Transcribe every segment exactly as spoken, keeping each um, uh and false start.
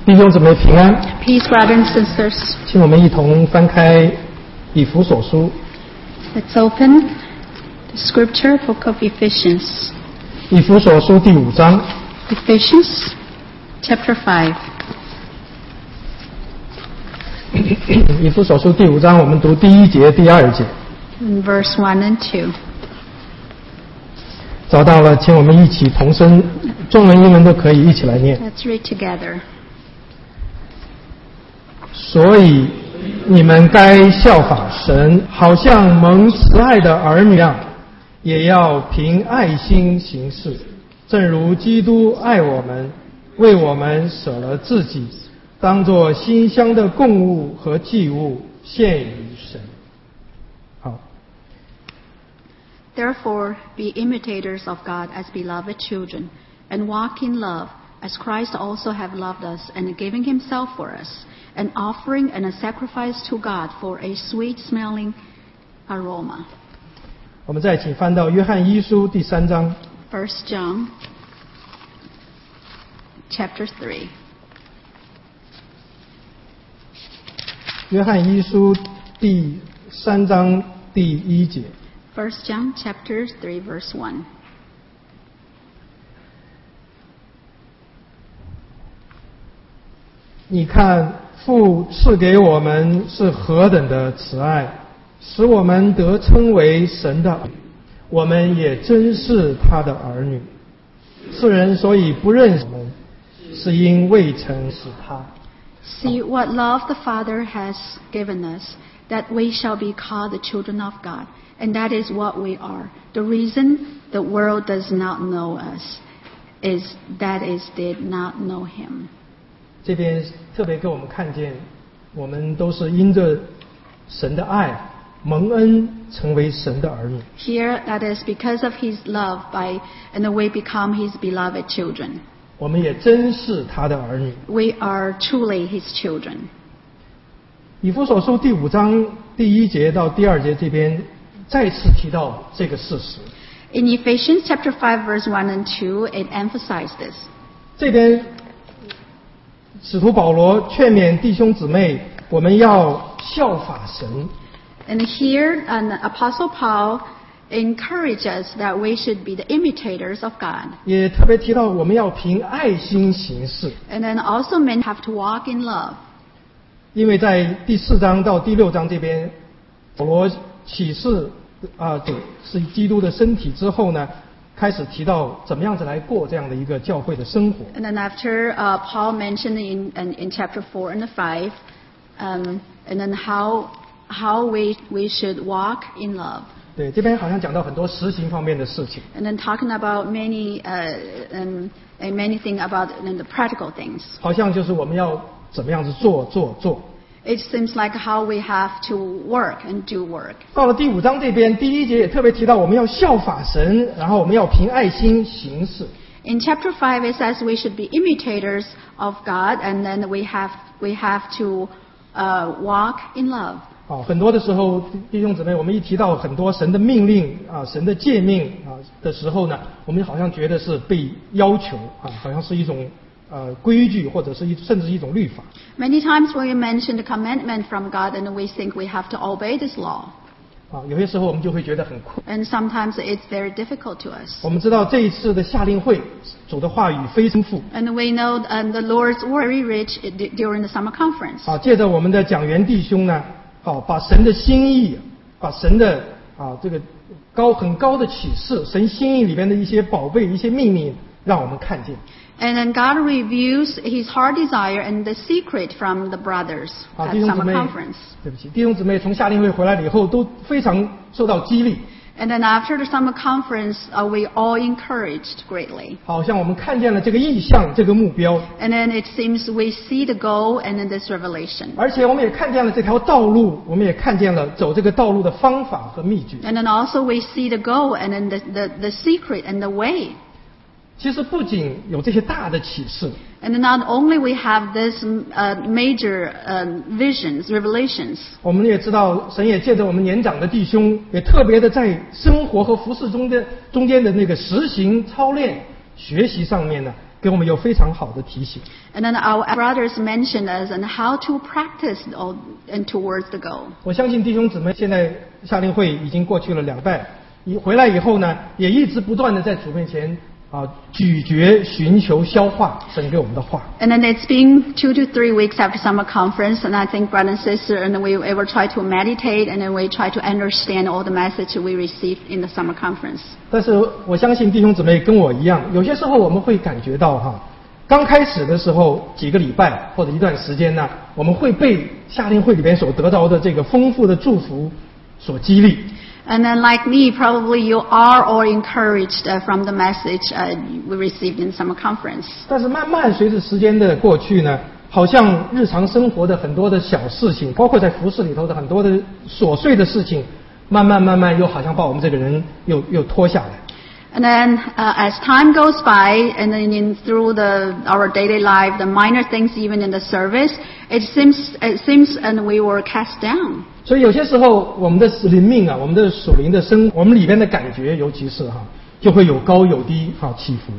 弟兄姊妹平安。 Peace, brothers and sisters. 请我们一同翻开以弗所书。 Let's open the scripture book of Ephesians. 以弗所书第五章。 Ephesians chapter five. 以弗所书第五章，我们读第一节、第二节。 In verse one and two. 找到了，请我们一起同声，中文、英文都可以一起来念。 Let's read together. 所以你们该效法神，好像蒙慈爱的儿女一样，也要凭爱心行事，正如基督爱我们，为我们舍了自己，当作馨香的供物和祭物献于神。好。 Therefore, be imitators of God as beloved children, and walk in love, as Christ also have loved us, and giving himself for us, an offering and a sacrifice to God for a sweet-smelling aroma. 我们再请翻到约翰一书第三章。 First John, chapter three. 约翰一书第三章第一节。 First John, chapter three, verse one. 你看，父赐给我们是何等的慈爱，使我们得称为神的儿女，我们也真是他的儿女。世人所以不认识我们，是因未曾使他。 See what love the Father has given us, that we shall be called the children of God. And that is what we are. The reason the world does not know us is that it did not know him. 这边特别给我们看见，我们都是因着神的爱蒙恩成为神的儿女。 Here, that is because of his love, by and we become his beloved children. 我们也真是他的儿女。 We are truly his children. 以弗所书第五章第一节到第二节这边再次提到这个事实。 In Ephesians chapter five, verse one and two, it emphasizes this. 这边使徒保罗劝勉弟兄姊妹，我们要效法神。 And here, an Apostle Paul encourages us that we should be the imitators of God. 也特别提到我们要凭爱心行事。 And then also men have to walk in love. 因为在第四章到第六章这边，保罗启示啊，主是基督的身体之后呢，开始提到怎么样子来过这样的一个教会的生活。 And then after uh, Paul mentioned in, in in chapter four and five, um, and then how how we we should walk in love. 对，这边好像讲到很多实行方面的事情。 And then talking about many uh, um, and many things about uh, the practical things. 好像就是我们要怎么样子做做做。 It seems like how we have to work and do work. 到了第五章这边，第一节也特别提到我们要效法神，然后我们要凭爱心行事。 In chapter five, it says we should be imitators of God, and then we have we have to uh, walk in love. 啊，很多的时候，弟兄姊妹，我们一提到很多神的命令啊、神的诫命啊的时候呢，我们好像觉得是被要求啊，好像是一种呃规矩，或者是一甚至一种律法。 Many times when we mention the commandment from God, and we think we have to obey this law. 啊，有些时候我们就会觉得很困。 And sometimes it's very difficult to us. 我们知道这一次的夏令会，主的话语非丰富。 And we know um, the Lord's word very rich d- during the summer conference. 啊，借着我们的讲员弟兄呢，好、把神的心意，把神的啊这个高很高的启示，神心意里面的一些宝贝、一些秘密，让我们看见。 And then God reveals His heart desire and the secret from the brothers 啊， at 弟兄姊 summer 妹 conference. 对不起，弟兄姊妹从夏令会回来了以后，都非常受到激励。 And then after the summer conference, uh, we all encouraged greatly. 好像我们看见了这个意向，这个目标， And then it seems we see the goal and then this revelation. 而且我们也看见了这条道路，我们也看见了走这个道路的方法和秘诀。 And then also we see the goal and then the, the, the secret and the way. 其实不仅有这些大的启示， And then not only we have this uh, major uh, visions, revelations, 我们也知道神也借着我们年长的弟兄，也特别的在生活和服事中间中间的那个实行操练学习上面呢， 给我们有非常好的提醒。 And then our brothers mentioned us and how to practice all, and towards the goal. 我相信弟兄姊妹现在夏令会已经过去了两代，一回来以后呢，也一直不断的在主面前啊咀嚼、寻求、消化神给我们的话。 And then it's been two to three weeks after summer conference, and I think brother and sister, and we ever try to meditate, and then we try to understand all the message we received in the summer conference. 但是我相信弟兄姊妹跟我一样，有些时候我们会感觉到哈，刚开始的时候几个礼拜或者一段时间呢，我们会被夏令会里边所得到的这个丰富的祝福所激励。 And then like me, probably you are all encouraged uh, from the message uh, we received in summer conference. 但是慢慢随着时间的过去呢，好像日常生活的很多的小事情，包括在服事里头的很多的琐碎的事情，慢慢慢慢又好像把我们这个人又又拖下来。 And then uh, as time goes by, and then in, through the, our daily life, the minor things even in the service, it seems, it seems and we were cast down. 所以有些时候我们的灵命啊，我们的属灵的生，我们里边的感觉，尤其是哈，就会有高有低哈起伏。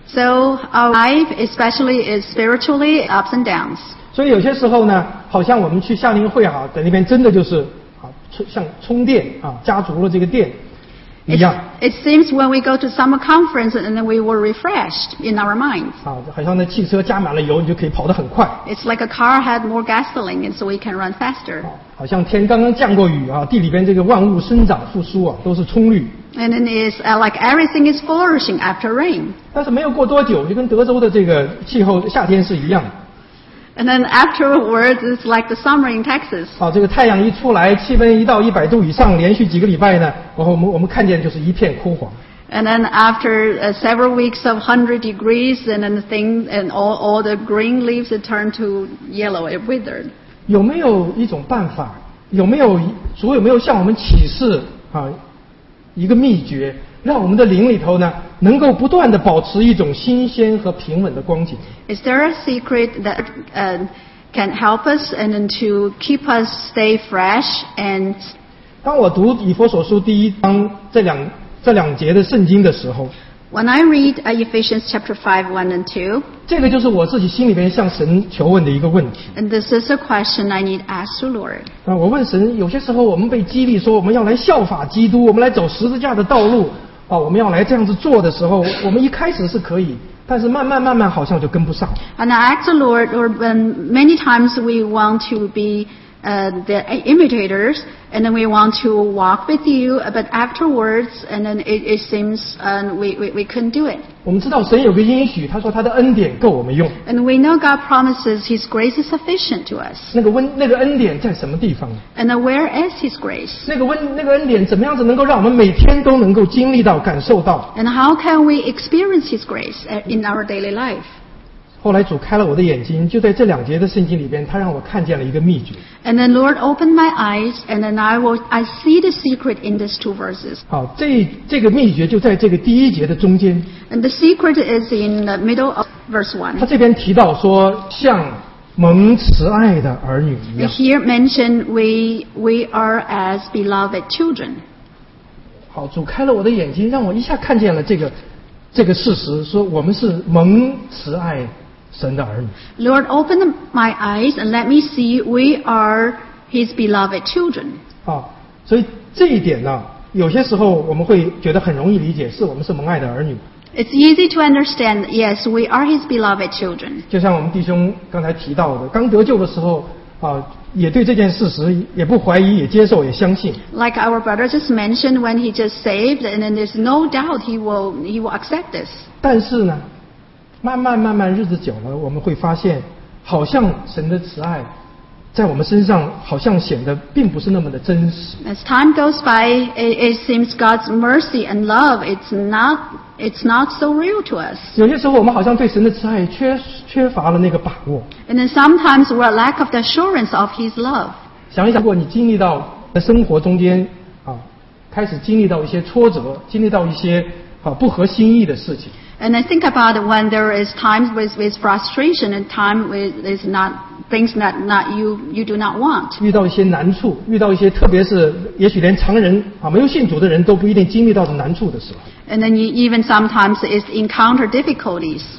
So our life especially is spiritually ups and downs. 所以有些时候呢，好像我们去夏令会啊，在那边真的就是啊，充像充电啊，加足了这个电一 It, 样 it seems when we go to summer conference and then we were refreshed in our minds. 啊，好像那汽车加满了油，你就可以跑得很快。 It's like a car had more gasoline, and so we can run faster. 啊，好像天刚刚降过雨啊，地里边这个万物生长复苏啊，都是葱绿。 And then it's uh, like everything is flourishing after rain. 但是没有过多久，就跟德州的这个气候夏天是一样的。 And then afterwards, it's like the summer in Texas. 啊，这个太阳一出来，气温一到一百度以上，连续几个礼拜呢，然后我们我们看见就是一片枯黄。 And then after uh, several weeks of one hundred degrees, and then the thing, and all, all the green leaves had turned to yellow, it withered. 有没有一种办法？有没有主有没有向我们启示啊一个秘诀，让我们的灵里头呢，能够不断的保持一种新鲜和平稳的光景？ Is there a secret that uh, can help us and then to keep us stay fresh and 当我读以弗所书第一章这两这两节的圣经的时候， when I read uh, Ephesians chapter five, one and two, 这个就是我自己心里边向神求问的一个问题。 and this is a question I need ask to Lord. 啊，我问神，有些时候我们被激励说我们要来效法基督，我们来走十字架的道路，啊，我们要来这样子做的时候，我们一开始是可以，但是慢慢慢慢好像就跟不上。 And I ask the Lord, Lord, when many times we want to be uh, the imitators, and then we want to walk with you, but afterwards, and then it, it seems uh, we, we, we couldn't do it. 我们知道神有个应许，他说他的恩典够我们用。 And we know God promises His grace is sufficient to us. 那个温那个恩典在什么地方呢？ And then where is His grace? 那个温那个恩典怎么样子能够让我们每天都能够经历到、感受到？ And how can we experience His grace uh, in our daily life? 后来主开了我的眼睛，就在这两节的圣经里边，他让我看见了一个秘诀。 And then Lord opened my eyes, and then I will I see the secret in these two verses. 好，这这个秘诀就在这个第一节的中间。 And the secret is in the middle of verse one. 他这边提到说，像蒙慈爱的儿女一样。 Here mentioned we we are as beloved children. 好，主开了我的眼睛，让我一下看见了这个这个事实，说我们是蒙慈爱神的儿女。 Lord, open my eyes and let me see we are His beloved children. 啊，所以这一点呢，有些时候我们会觉得很容易理解，是我们是蒙爱的儿女。 It's easy to understand, yes, we are His beloved children. 就像我们弟兄刚才提到的，刚得救的时候啊，也对这件事实也不怀疑，也接受，也相信。 Like our brother just mentioned, when he just saved, and then there's no doubt he will he will accept this. 但是呢，慢慢慢慢日子久了，我们会发现，好像神的慈爱在我们身上好像显得并不是那么的真实。 As time goes by, it, it seems God's mercy and love, it's not it's not so real to us. 有些时候我们好像对神的慈爱缺缺乏了那个把握。 And then sometimes we're lack of the assurance of His love. 想一想，如果你经历到在生活中间啊，开始经历到一些挫折，经历到一些啊不合心意的事情。 And I think about when there is times with, with frustration and time with is not things that not you you do not want. 遇到一些难处，遇到一些特别是也许连常人啊没有信主的人都不一定经历到的难处的时候， And then you even sometimes is encounter difficulties.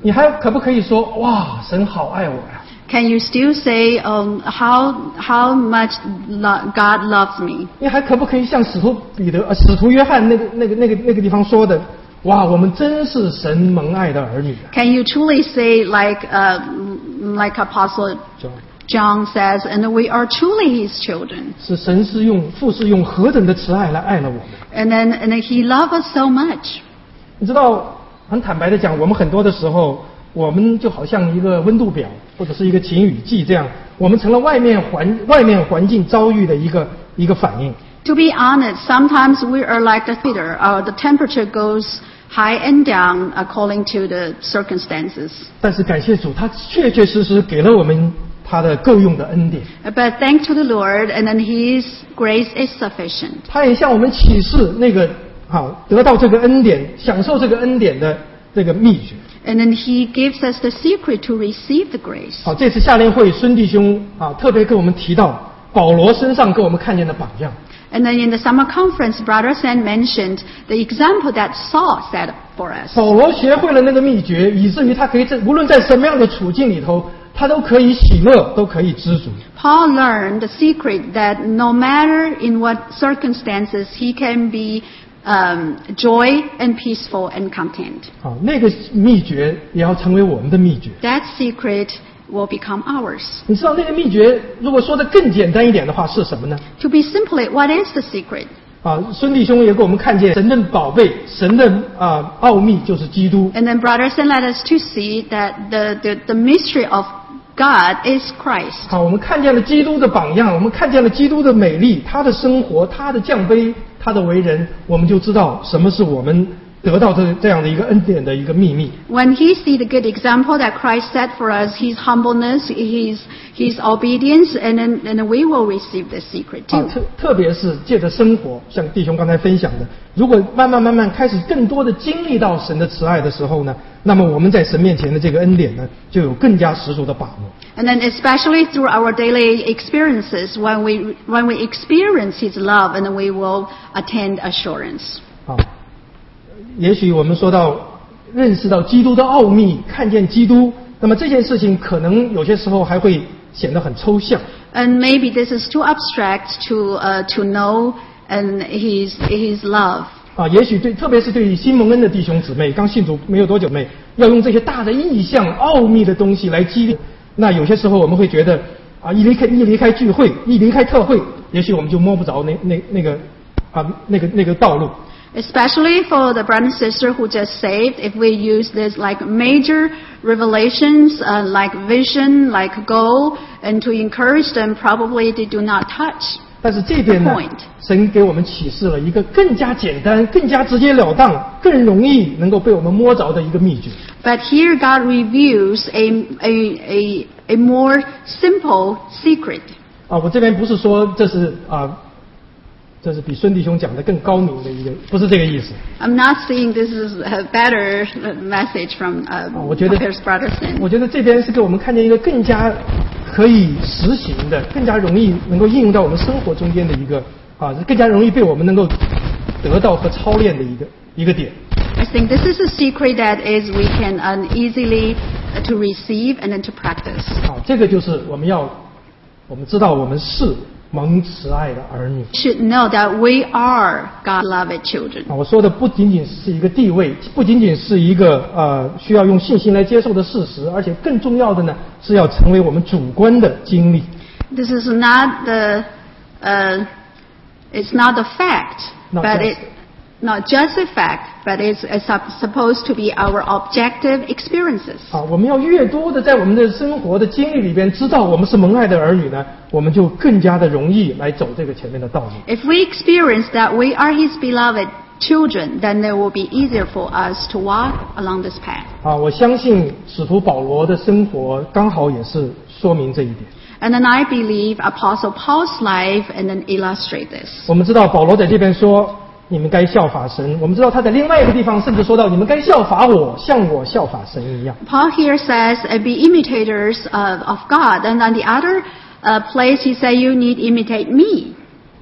你还可不可以说哇，神好爱我呀？ Can you still say, um, how how much lo- God loves me? 你还可不可以像使徒彼得、呃、使徒约翰那个那个那个那个地方说的，哇，我们真是神蒙爱的儿女啊 Can you truly say, like uh, like Apostle 就 John says, and we are truly His children? 是神是用父是用何等的慈爱来爱了我们。 And then and then He loves us so much. 你知道，很坦白的讲，我们很多的时候，我们就好像一个温度表或者是一个晴雨计这样，我们成了外面环外面环境遭遇的一个一个反应。 To be honest, sometimes we are like the theater. Uh, the temperature goes high and down according to the circumstances. 但是感谢主，他确确实实给了我们他的够用的恩典， But thanks to the Lord, and then His grace is sufficient. 他也向我们启示那个好得到这个恩典、享受这个恩典的这个秘诀。 And then He gives us the secret to receive the grace. 好，这次夏令会，孙弟兄啊特别跟我们提到保罗身上给我们看见的榜样。 And then in the summer conference, Brother Sam mentioned the example that Saul set for us. 保罗学会了那个秘诀，以至于他可以在无论在什么样的处境里头，他都可以喜乐，都可以知足。 Paul learned the secret that no matter in what circumstances, he can be um, joy and peaceful and content. 好，那个秘诀也要成为我们的秘诀。 That secret will become ours. 你知道那个秘诀，如果说的更简单一点的话，是什么呢？ To be simply, what is the secret? 啊，孙弟兄也给我们看见神的宝贝，神的啊奥秘就是基督。 And then brothers and let us to see that the, the, the mystery of God is Christ. 好，我们看见了基督的榜样，我们看见了基督的美丽，他的生活，他的降卑，他的为人，我们就知道什么是我们得到这这样的一个恩典的一个秘密。 When he see the good example that Christ set for us, his humbleness, his, his obedience, and then, and then we will receive the secret 啊， too. 特特别是借着生活，像弟兄刚才分享的，如果慢慢慢慢开始更多的经历到神的慈爱的时候呢，那么我们在神面前的这个恩典呢，就有更加十足的把握。 And then especially through our daily experiences, when we, when we experience his love, and then we will attain assurance. 啊，也许我们说到认识到基督的奥秘，看见基督，那么这件事情可能有些时候还会显得很抽象。 And maybe this is too abstract to, uh, to know and his, his love. 啊，也许对，特别是对于新蒙恩的弟兄姊妹，刚信主没有多久妹，要用这些大的意象、奥秘的东西来激励。那有些时候我们会觉得，啊，一离开一离开聚会，一离开特会，也许我们就摸不着那那那个啊那个那个道路。 Especially for the brother and sister who just saved, if we use this like major revelations, uh, like vision, like goal, and to encourage them, probably they do not touch. 但是这边呢 Point， 神给我们启示了一个更加简单、更加直截了当、更容易能够被我们摸着的一个秘诀。 But here God reveals a, a, a, a more simple secret. 啊，我这边不是说这是啊，这是比孙弟兄讲的更高明的一个，不是这个意思。 I'm not saying this is a better message from uh, 啊，我觉得 Pierce Brotherson. 我觉得这边是给我们看见一个更加可以实行的、更加容易能够应用到我们生活中间的一个啊，更加容易被我们能够得到和操练的一个一个点。 I think this is a secret that is we can um, easily uh, to receive and then to practice. 好，这个就是我们要，我们知道我们是蒙慈爱的儿女。 Should know that we are God-loved children. 啊，我说的不仅仅是一个地位，不仅仅是一个呃需要用信心来接受的事实，而且更重要的呢是要成为我们主观的经历。 This is not the, uh, it's not the fact, Not but just- it, not just a fact, but it's, it's sup- supposed to be our objective experiences. 啊，我们要越多的在我们的生活的经历里边知道我们是蒙爱的儿女呢，我们就更加的容易来走这个前面的道路。 If we experience that we are His beloved children, then it will be easier for us to walk along this path. 啊，我相信使徒保罗的生活刚好也是说明这一点。 And then I believe Apostle Paul's life and then illustrate this. 我们知道保罗在这边说你们该效法神，我们知道他在另外一个地方甚至说到你们该效法我，像我效法神一样。 Paul here says, uh, be imitators uh, of God. And on the other uh, place, he said, you need imitate me.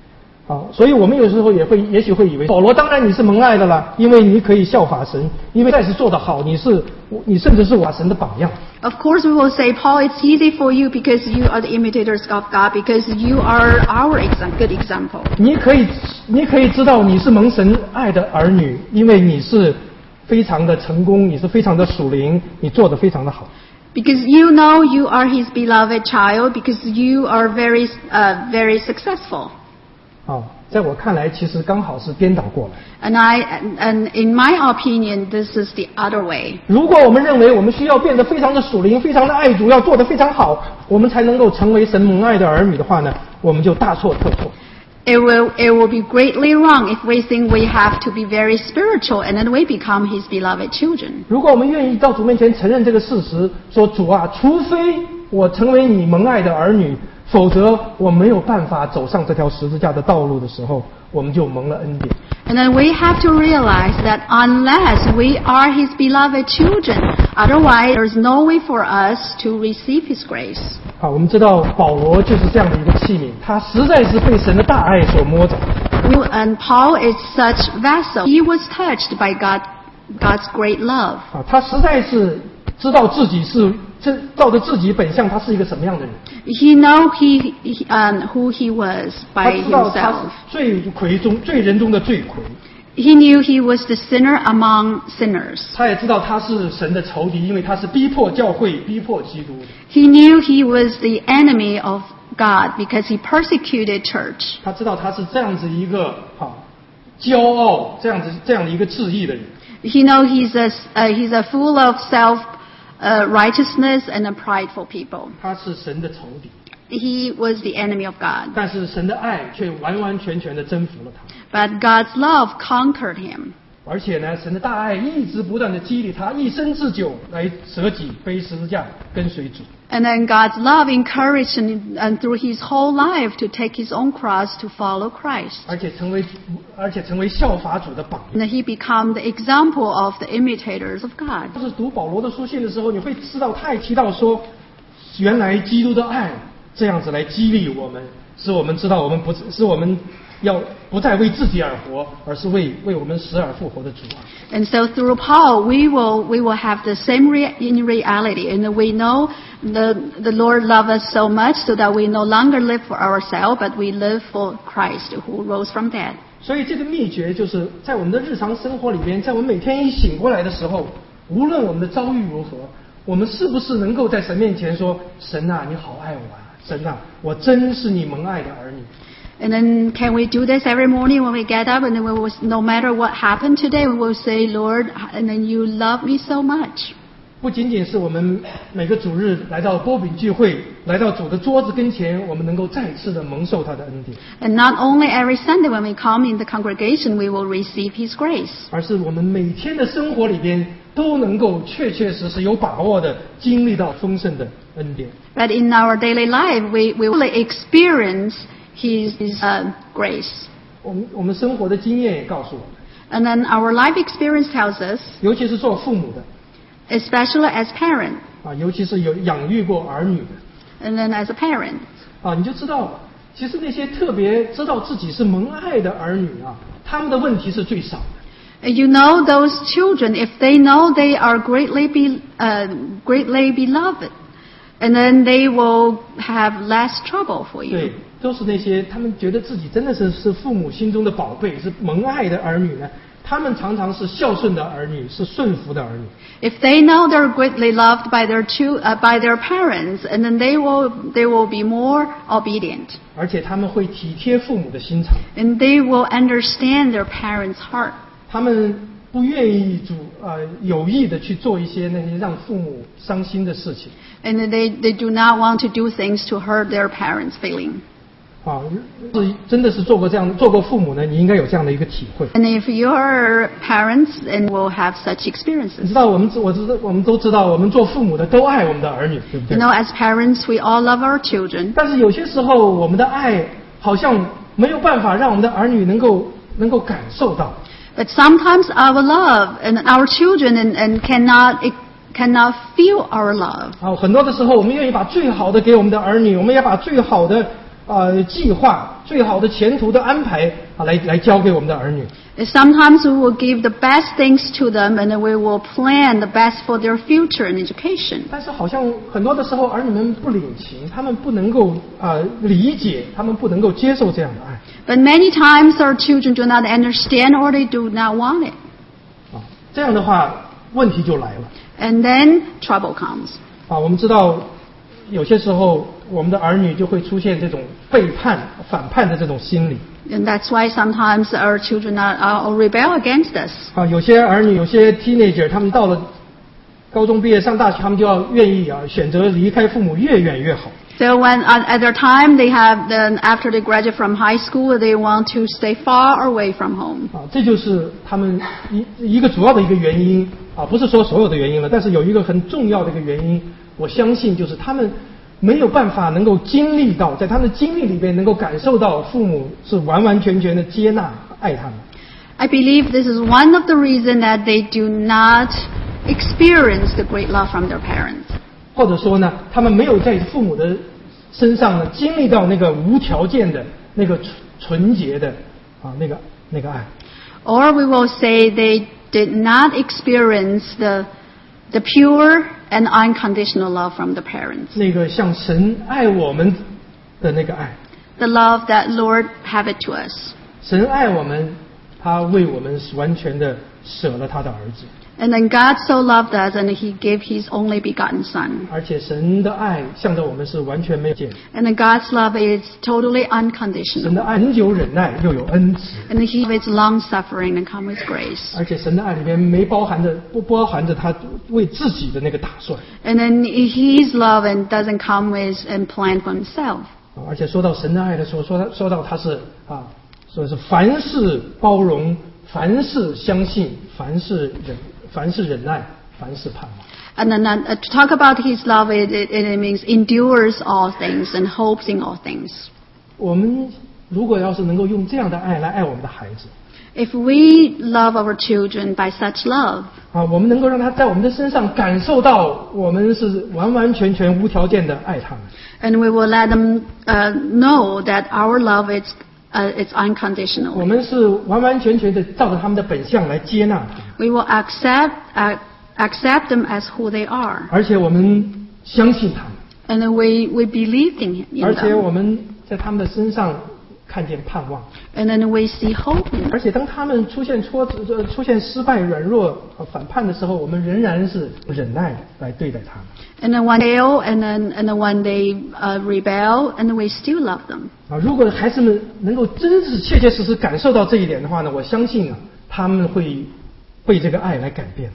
好，所以我们有时候也会，也许会以为保罗当然你是蒙爱的了，因为你可以效法神，因为再是做得好，你是你甚至是我神的榜样。 Of course, we will say, Paul, it's easy for you because you are the imitators of God, because you are our exam- good example. 你可以，你可以知道你是蒙神爱的儿女，因为你是非常的成功，你是非常的属灵，你做得非常的好。 Because you know you are his beloved child, because you are very, uh, very successful. 啊，在我看来，其实刚好是颠倒过来。 And I, and in my opinion, this is the other way. 如果我们认为我们需要变得非常的属灵，非常的爱主，要做得非常好，我们才能够成为神蒙爱的儿女的话呢，我们就大错特错。 It will, it will be greatly wrong if we think we have to be very spiritual and then we become his beloved children. 如果我们愿意到主面前承认这个事实，说主啊，除非我成为你蒙爱的儿女，否则我没有办法走上这条十字架的道路的时候，我们就蒙了恩典。 And then we have to realize that unless we are his beloved children, otherwise there's no way for us to receive his grace. 好，我们知道保罗就是这样的一个器皿，他实在是被神的大爱所摸着。 We, and Paul is such vessel. He was touched by God, God's great love. 啊，他实在是知道自己是这照着自己本相，他是一个什么样的人。 He know he, he um, who he was 他 by 知道他 himself. 是罪魁中罪人中的罪魁， He knew he was the sinner among sinners. 他也知道他是神的仇敌，因为他是逼迫教会、逼迫基督的。 He knew he was the enemy of God because he persecuted church. 他知道他是这样子一个哈骄傲这样子这样的一个自义的人。 He know he's a uh, he's a full of self uh, righteousness and a prideful people. 他是神的仇敌， He was the enemy of God. 但是神的爱却完完全全的征服了他。 But God's love conquered him. 而且呢，神的大爱一直不断的激励他一生自救，来舍己背十字架跟随主。 And then God's love encouraged him and through his whole life to take his own cross to follow Christ. 而且成为而且成为效法主的榜样。 And he became the example of the imitators of God. 就是读保罗的书信的时候，你会知道他也提到说，原来基督的爱这样子来激励我们，使我们知道我们不是我们要不再为自己而活，而是为为我们死而复活的主啊。 And so through Paul, we will we will have the same rea- in reality, and we know the the Lord loves us so much, so that we no longer live for ourselves, but we live for Christ, who rose from dead. 所以这个秘诀就是在我们的日常生活里边，在我们每天一醒过来的时候，无论我们的遭遇如何，我们是不是能够在神面前说：“神啊，你好爱我啊！神啊，我真是你蒙爱的儿女。” And then can we do this every morning when we get up, and then we will, no matter what happened today, we will say, Lord, and then you love me so much. 不仅仅是我们每个主日来到波饼聚会，来到主的桌子跟前，我们能够再次的蒙受他的恩典， And not only every Sunday when we come in the congregation, we will receive His grace. 而是我们每天的生活里边都能够确确实实有把握的经历到丰盛的恩典。 But in our daily life, we, we will experience His, his uh, grace. 我们我们生活的经验也告诉我们， And then our life experience tells us, 尤其是做父母的 especially as parent, 啊，尤其是有养育过儿女的 and then as a parent, 啊，你就知道，其实那些特别知道自己是蒙爱的儿女啊，他们的问题是最少的。 you know those children, if they know they are greatly be, uh, greatly beloved, and then they will have less trouble for you. 对，都是那些他们觉得自己真的是是父母心中的宝贝，是蒙爱的儿女呢。他们常常是孝顺的儿女，是顺服的儿女。 If they know they're greatly loved by their chil- uh, by their parents, and then they will they will be more obedient, 而且他们会体贴父母的心肠， and they will understand their parents' heart. 他们不愿意主呃有意的去做一些那些让父母伤心的事情 And they, they do not want to do things to hurt their parents' feeling. 啊。是真的是做过这样做过父母呢，你应该有这样的一个体会。 And if you're parents, and will have such 你 experiences. 知道我们我知道我们都知道，我们做父母的都爱我们的儿女，对不 You 对？ know, as parents, we all love our children. 但是有些时候，我们的爱好像没有办法让我们的儿女能够能够感受到。 But sometimes our love and our children and, and cannot it cannot feel our love. 啊，很多的时候，我们愿意把最好的给我们的儿女，我们也把最好的呃计划、最好的前途的安排啊，来来教给我们的儿女。 Sometimes we will give the best things to them, and then we will plan the best for their future and education. 但是好像很多的时候，儿女们不领情，他们不能够啊、呃、理解，他们不能够接受这样的爱。 But many times our children do not understand or they do not want it. 啊，这样的话问题就来了。 And then trouble comes. 啊，我们知道有些时候我们的儿女就会出现这种背叛、反叛的这种心理。 And that's why sometimes our children are, are rebel against us. 啊，有些儿女，有些 teenager， 他们到了高中毕业上大学，他们就要愿意啊选择离开父母越远越好。 So when at, at their time they have then after they graduate from high school they want to stay far away from home. 啊，这就是他们一一个主要的一个原因啊，不是说所有的原因了，但是有一个很重要的一个原因，我相信就是他们没有办法能够经历到，在他们的经历里边能够感受到父母是完完全全的接纳爱他们。 I believe this is one of the reasons that they do not experience the great love from their parents. 或者说呢，他们没有在父母的身上呢经历到那个无条件的那个纯纯洁的啊那个那个爱。 Or we will say they did not experience the the pure and unconditional love from the parents. 那个像神爱我们的那个爱。 The love that Lord have it to us. 神爱我们，他为我们完全的舍了他的儿子。 And then God so loved us, and He gave His only begotten Son. 而且神的爱向着我们是完全没有见。 And then God's love is totally 神 unconditional. 的爱恒久忍耐，又有恩慈。 And He is long suffering and come with grace. 而且神的爱里面没包含着不包含着他为自己的那个打算。 And then His love and doesn't come with and plan for Himself. 啊而且说到神的爱的时候，说他说到他是啊，说是凡事包容，凡事相信，凡事忍，凡事忍耐，凡事盼望。 And then uh, to talk about His love, it, it, it means endures all things and hopes in all things. 我们如果要是能够用这样的爱来爱我们的孩子， If we love our children by such love, 啊，我们能够让他在我们的身上感受到我们是完完全全无条件的爱他们。 and we will let them uh, know that our love is uh, it's unconditional. 我们是完完全全的照着他们的本相来接纳他们， We will accept uh, accept them as who they are, 而且我们相信他们， and then we we believe in, in 而且 them, 我们在他们的身上看见盼望， and then we see hope in them. 而且当他们出现挫折、呃出现失败、软弱、呃反叛的时候，我们仍然是忍耐来对待他们。 And then when they fail, and then and then when they uh, rebel, and we still love them. 啊，如果孩子们能够真是切切实实感受到这一点的话呢，我相信啊，他们会被这个爱来改变。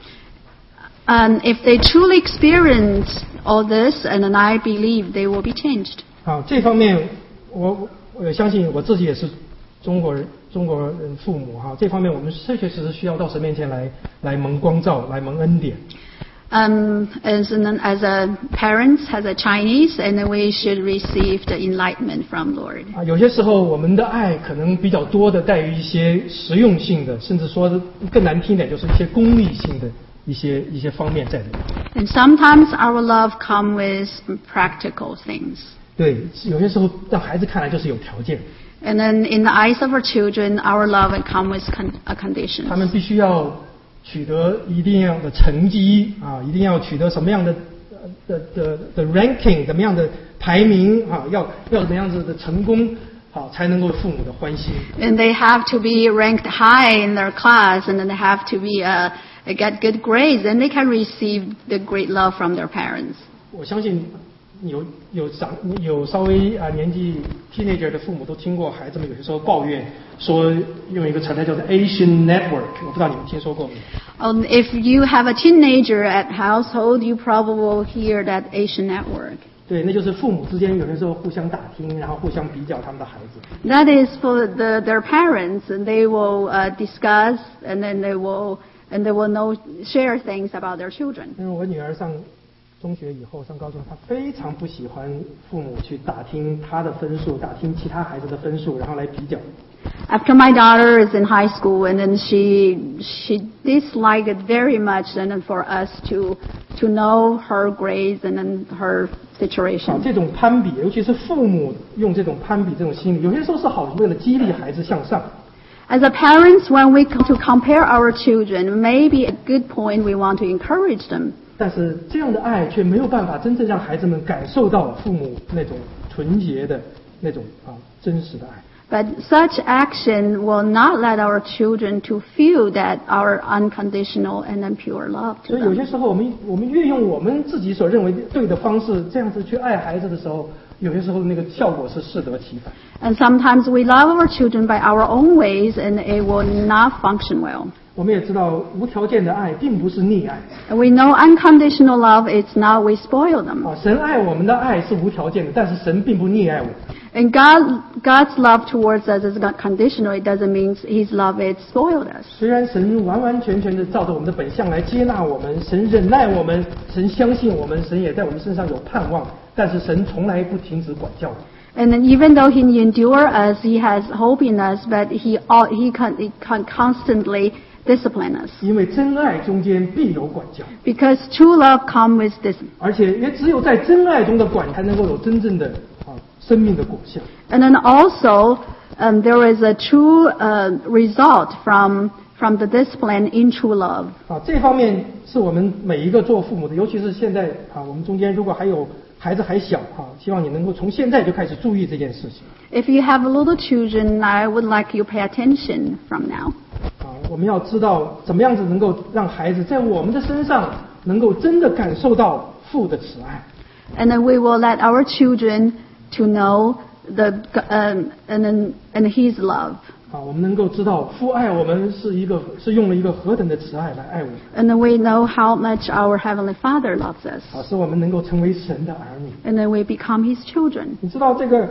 And if they truly experience all this, and then I believe they will be changed. 啊，这方面我我相信我自己也是中国人，中国人父母哈、这方面我们确确实实需要到神面前来来蒙光照，来蒙恩典。 Um, as an, as a parents, as a Chinese, and then we should receive the enlightenment from Lord. 啊，有些时候我们的爱可能比较多的带于一些实用性的，甚至说更难听点，就是一些功利性的一些一些方面在里面。 And sometimes our love come with practical things. 对，有些时候让孩子看来就是有条件， And then in the eyes of our children, our love will come with con- a condition. 他们必须要取得一定样的成绩啊，一定要取得什么样的呃的的的 ranking， 怎么样的排名啊，要要怎么样子的成功，好、才能够父母的欢心。 And they have to be ranked high in their class, and then they have to be uh, get good grades, and they can receive the great love from their parents. 我相信有有长有稍微啊年纪 teenager 的父母都听过孩子们有些时候抱怨说用一个词来叫做 Asian Network， 我不知道你们听说过没有？ Um, if you have a teenager at household, you probably will hear that Asian network. 对，那就是父母之间有些时候互相打听，然后互相比较他们的孩子。 That is for the, their parents, and they will uh, discuss, and then they will and they will know share things about their children. 因为我女儿上中学以后上高中，她非常不喜欢父母去打听她的分数，打听其他孩子的分数，然后来比较。 After my daughter is in high school, and then she she disliked it very much, and then for us to to know her grades and then her 啊， situation. 这种攀比，尤其是父母用这种攀比这种心理，有些时候是好，为了激励孩子向上。 As a parents, when we come to compare our children, maybe a good point we want to encourage them. 但是这样的爱却没有办法真正让孩子们感受到父母那种纯洁的那种啊真实的爱。 But such action will not let our children to feel that our unconditional and then pure love 所 to 以有些 them. 时候，我们我们越用我们自己所认为对的方式，这样子去爱孩子的时候，有些时候那个效果是适得其反。 And sometimes we love our children by our own ways, and it will not function well. 我们也知道，无条件的爱并不是溺爱 And we know unconditional love, it's not we spoil them. 啊。神爱我们的爱是无条件的，但是神并不溺爱我。 And God, God's love towards us is not conditional. It doesn't mean His love it spoiled us. 虽然神完完全全的照着我们的本相来接纳我们，神忍耐我们，神相信我们，神也在我们身上有盼望，但是神从来不停止管教我们。 And then even though He endure us, He has hope in us, but He all, He, con, he con constantly discipline us. 因为真爱中间必有管教， Because true love comes with this. 而且也只有在真爱中的管，才能够有真正的啊生命的果效。 And then also, um, there is a true uh, result from from the discipline in true love. 啊，这方面是我们每一个做父母的，尤其是现在啊，我们中间如果还有孩子还小啊，希望你能够从现在就开始注意这件事情。 If you have little children, I would like you pay attention from now. 啊，我们要知道怎么样子能够让孩子在我们的身上能够真的感受到父的慈爱。 And then we will let our children to know the um, and then, and His love. 啊，我们能够知道父爱我们是一个是用了一个何等的慈爱来爱我们。 And then we know how much our Heavenly Father loves us. 啊，使我们能够成为神的儿女。 And then we become His children. 你知道这个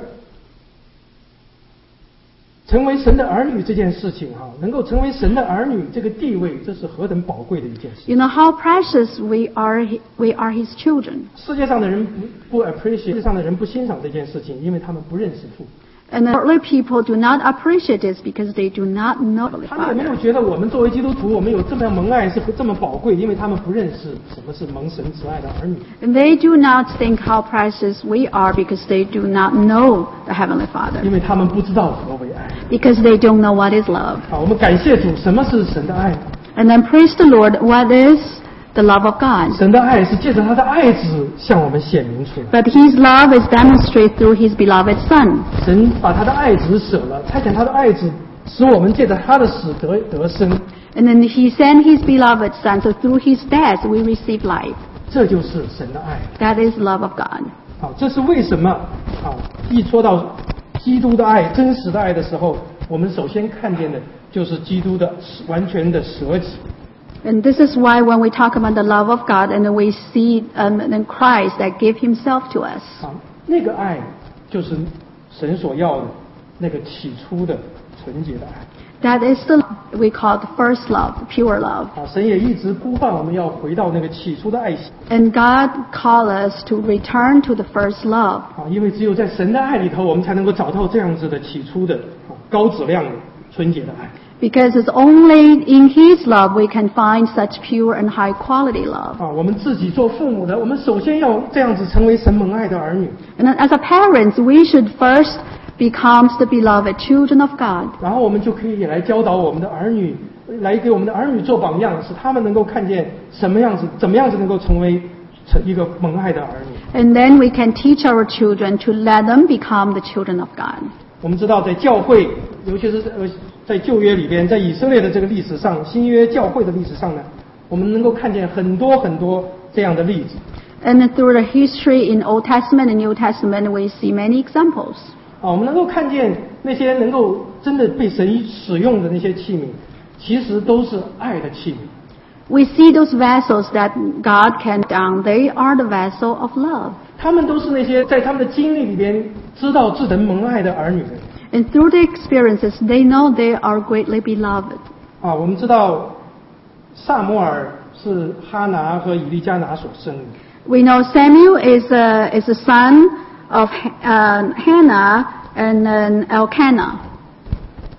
成为神的儿女这件事情哈、能够成为神的儿女这个地位，这是何等宝贵的一件事。 You know how precious we are. We are His children. 世界上的人不不 appreciate， 世界上的人不欣赏这件事情，因为他们不认识父。 And the earthly people do not appreciate this because they do not know the 他们也没有 Father. 觉得我们作为基督徒，我们有这么蒙爱是这么宝贵，因为他们不认识什么是蒙神慈爱的儿女。 And they do not think how precious we are because they do not know the Heavenly 因 Father. 为他们不知道何为爱。 Because they don't know what is love. 好，我们感谢主，什么是神的爱？ And then praise the Lord, what is the love of God? 神的爱是借着他的爱子向我们显明出来。 But His love is demonstrated through His beloved Son. 神把他的爱子舍了，差遣他的爱子，使我们借着他的死得得生。 And then He sent His beloved Son, so through His death we receive life. 这就是神的爱。 That is love of God. 好，这是为什么？啊，一说到基督的爱、真实的爱的时候，我们首先看见的就是基督的完全的舍己。 And this is why when we talk about the love of God, and we see um, and Christ that gave Himself to us. 啊，那个爱就是神所要的那个起初的纯洁的爱。 That is the love we call the first love, pure love. 啊，神也一直呼唤我们要回到那个起初的爱心。 And God called us to return to the first love. 啊，因为只有在神的爱里头，我们才能够找到这样子的起初的啊高质量的纯洁的爱。 Because it's only in His love we can find such pure and high quality love. 啊，我们自己做父母的，我们首先要这样子成为神蒙爱的儿女。 And then as a parents, we should first become the beloved children of God. 然后我们就可以也来教导我们的儿女，来给我们的儿女做榜样，使他们能够看见什么样子，怎么样子能够成为成一个蒙爱的儿女。 And then we can teach our children to let them become the children of God. 我们知道，在教会，尤其是呃在旧约里边，在以色列的这个历史上，新约教会的历史上呢，我们能够看见很多很多这样的例子。 And through the history in Old Testament and New Testament, we see many examples. 啊，我们能够看见那些能够真的被神使用的那些器皿，其实都是爱的器皿。 We see those vessels that God can down. They are the vessel of love. 他们都是那些在他们的经历里边知道自人蒙爱的儿女的。 And through the experiences, they know they are greatly beloved. 啊，我们知道撒母耳是哈拿和以利加拿所生的。 We know Samuel is a, is a son of uh, Hannah and then Elkanah.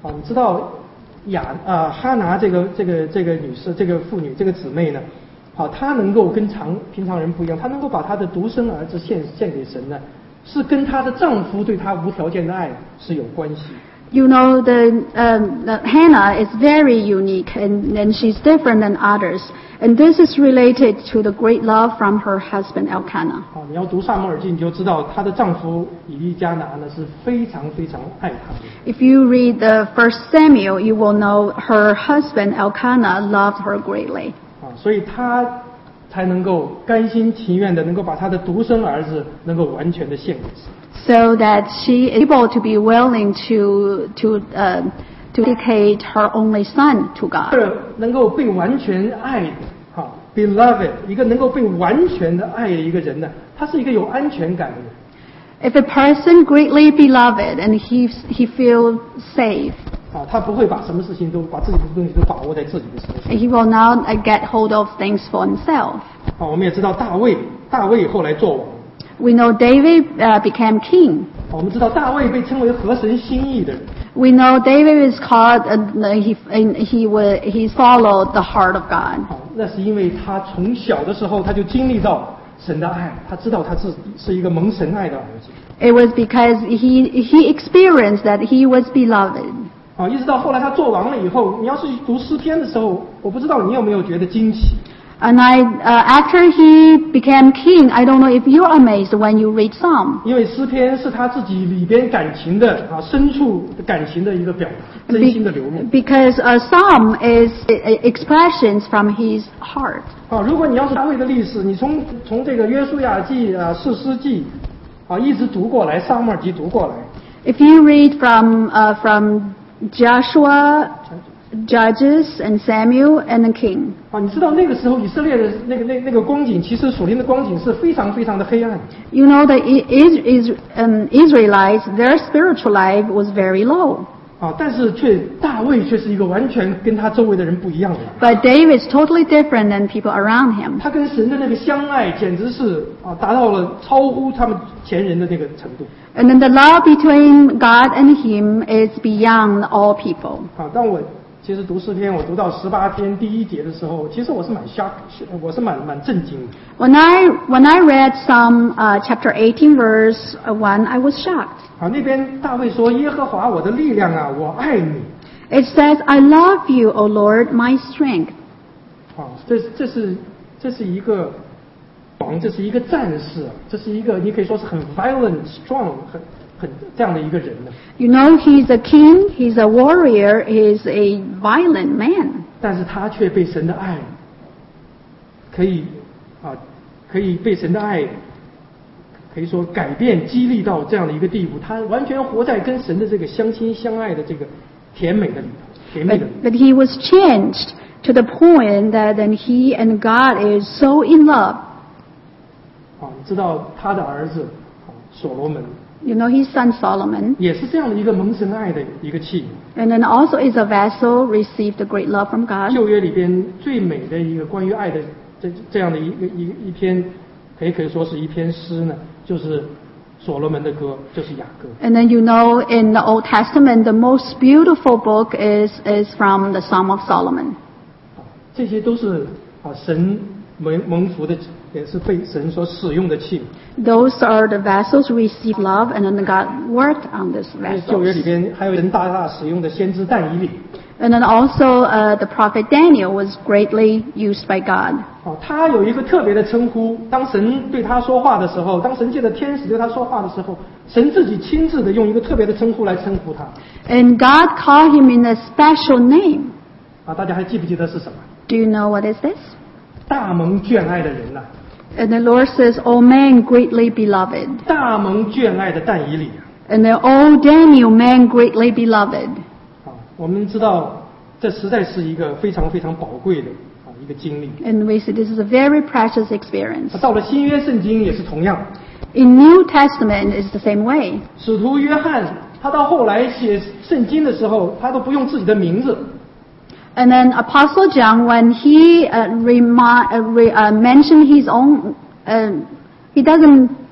啊，你知道雅啊哈拿这个这个这个女士这个妇女这个姊妹呢，好，她能够跟常平常人不一样，她能够把她的独生儿子献献给神呢，是跟她的丈夫对她无条件的爱是有关系。 You know, the, um, the Hannah is very unique, and, and she's different than others. And this is related to the great love from her husband Elkanah. 好，你要读撒母耳记，你就知道她的丈夫以利加拿呢是非常非常爱她的。 If you read the First Samuel, you will know her husband Elkanah loved her greatly. 啊，所以她才能够甘心情愿的能够把她的独生儿子能够完全的献给神。 So that she is able to be willing to to uh, to dedicate her only son to God. 这能够被完全爱的，哈 ，beloved， 一个能够被完全的爱的一个人呢，他是一个有安全感的人。 If a person greatly beloved and he he feels safe, 啊，他不会把什么事情都把自己的东西都把握在自己的手上。 he will not uh, get hold of things for himself. 啊，我们也知道大卫，大卫后来做王。 We know David uh, became king. 我们知道大卫被称为合神心意的人。 We know David is called uh, he he will he followed the heart of God. 好，那是因为他从小的时候他就经历到神的爱，他知道他自己是一个蒙神爱的儿子。 It was because he he experienced that he was beloved. 啊，一直到后来他做王了以后，你要是读诗篇的时候，我不知道你有没有觉得惊奇。 And I, uh, after he became king, I don't know if you're amazed when you read Psalm. 因为诗篇是他自己里边感情的啊，深处感情的一个表达，真心的流露。 Because a Psalm is expressions from his heart. 啊，如果你要是大卫的历史，你从从这个约书亚记啊、士师记啊一直读过来，撒母耳记读过来。 If you read from uh, from Joshua, Judges and Samuel and the King. 啊，你知道那个时候以色列的那个那那个光景，其实属灵的光景是非常非常的黑暗。 You know the is, is, um, Israelites, their spiritual life was very low. 啊，但是却大卫却是一个完全跟他周围的人不一样的人。 But David is totally different than people around him. 他跟神的那个相爱，简直是啊，达到了超乎他们前人的那个程度。 And then the love between God and him is beyond all people. 啊，当我其实读诗篇，我读到十八篇第一节的时候，其实我是蛮 shock， 我是蛮蛮震惊的。 When I when I read Psalm uh, chapter eighteen verse one, I was shocked. 啊，那边大卫说：“耶和华我的力量啊，我爱你。” It says, "I love you, O Lord, my strength." 啊，这这是这是一个王，这是一个战士，这是一个你可以说是很 violent、strong、很很这样的一个人呢。 You know, he's a king, he's a warrior, he's a violent man. 但是他却被神的爱，可以啊，可以被神的爱，可以说改变、激励到这样的一个地步。他完全活在跟神的这个相亲相爱的这个甜美的里头，甜美 But, 的里头。 but he was changed to the point that then he and God is so in love. 啊，你知道他的儿子啊，所罗门 You know, his son Solomon, 也是这样的一个蒙神爱的一个器皿。 and then also is a vessel received the great love from God. 旧约里边最美的一个关于爱的这这样的一个一一篇，可以可以说是一篇诗呢，就是所罗门的歌，就是雅歌。 And then you know, in the Old Testament, the most beautiful book is is from the Psalm of Solomon. 啊，这些都是啊神蒙蒙福的，也是被神所使用的器皿。 Those are the vessels who receive love, and then God worked on these 旧约里 vessels. 边还有人大大使用的先知但以理。 And then also uh, the prophet Daniel was greatly used by God. 啊，他有一个特别的称呼，当神对他说话的时候，当神界的天使对他说话的时候，神自己亲自的用一个特别的称呼来称呼他。 And God called him in a special name. 啊，大家还记不记得是什么？ Do you know what is this? 大蒙眷爱的人呐、 And the Lord says, "O man greatly beloved." 大蒙眷爱的但以理啊。 And then, "O Daniel, man greatly beloved." 啊，我们知道这实在是一个非常非常宝贵的啊一个经历。 And we see this is a very precious experience. 到了新约圣经也是同样， In New Testament, it's the same way. 使徒约翰他到后来写圣经的时候，他都不用自己的名字， And then Apostle John, when he uh, remi- uh, re- uh, mentioned his own, uh, he doesn't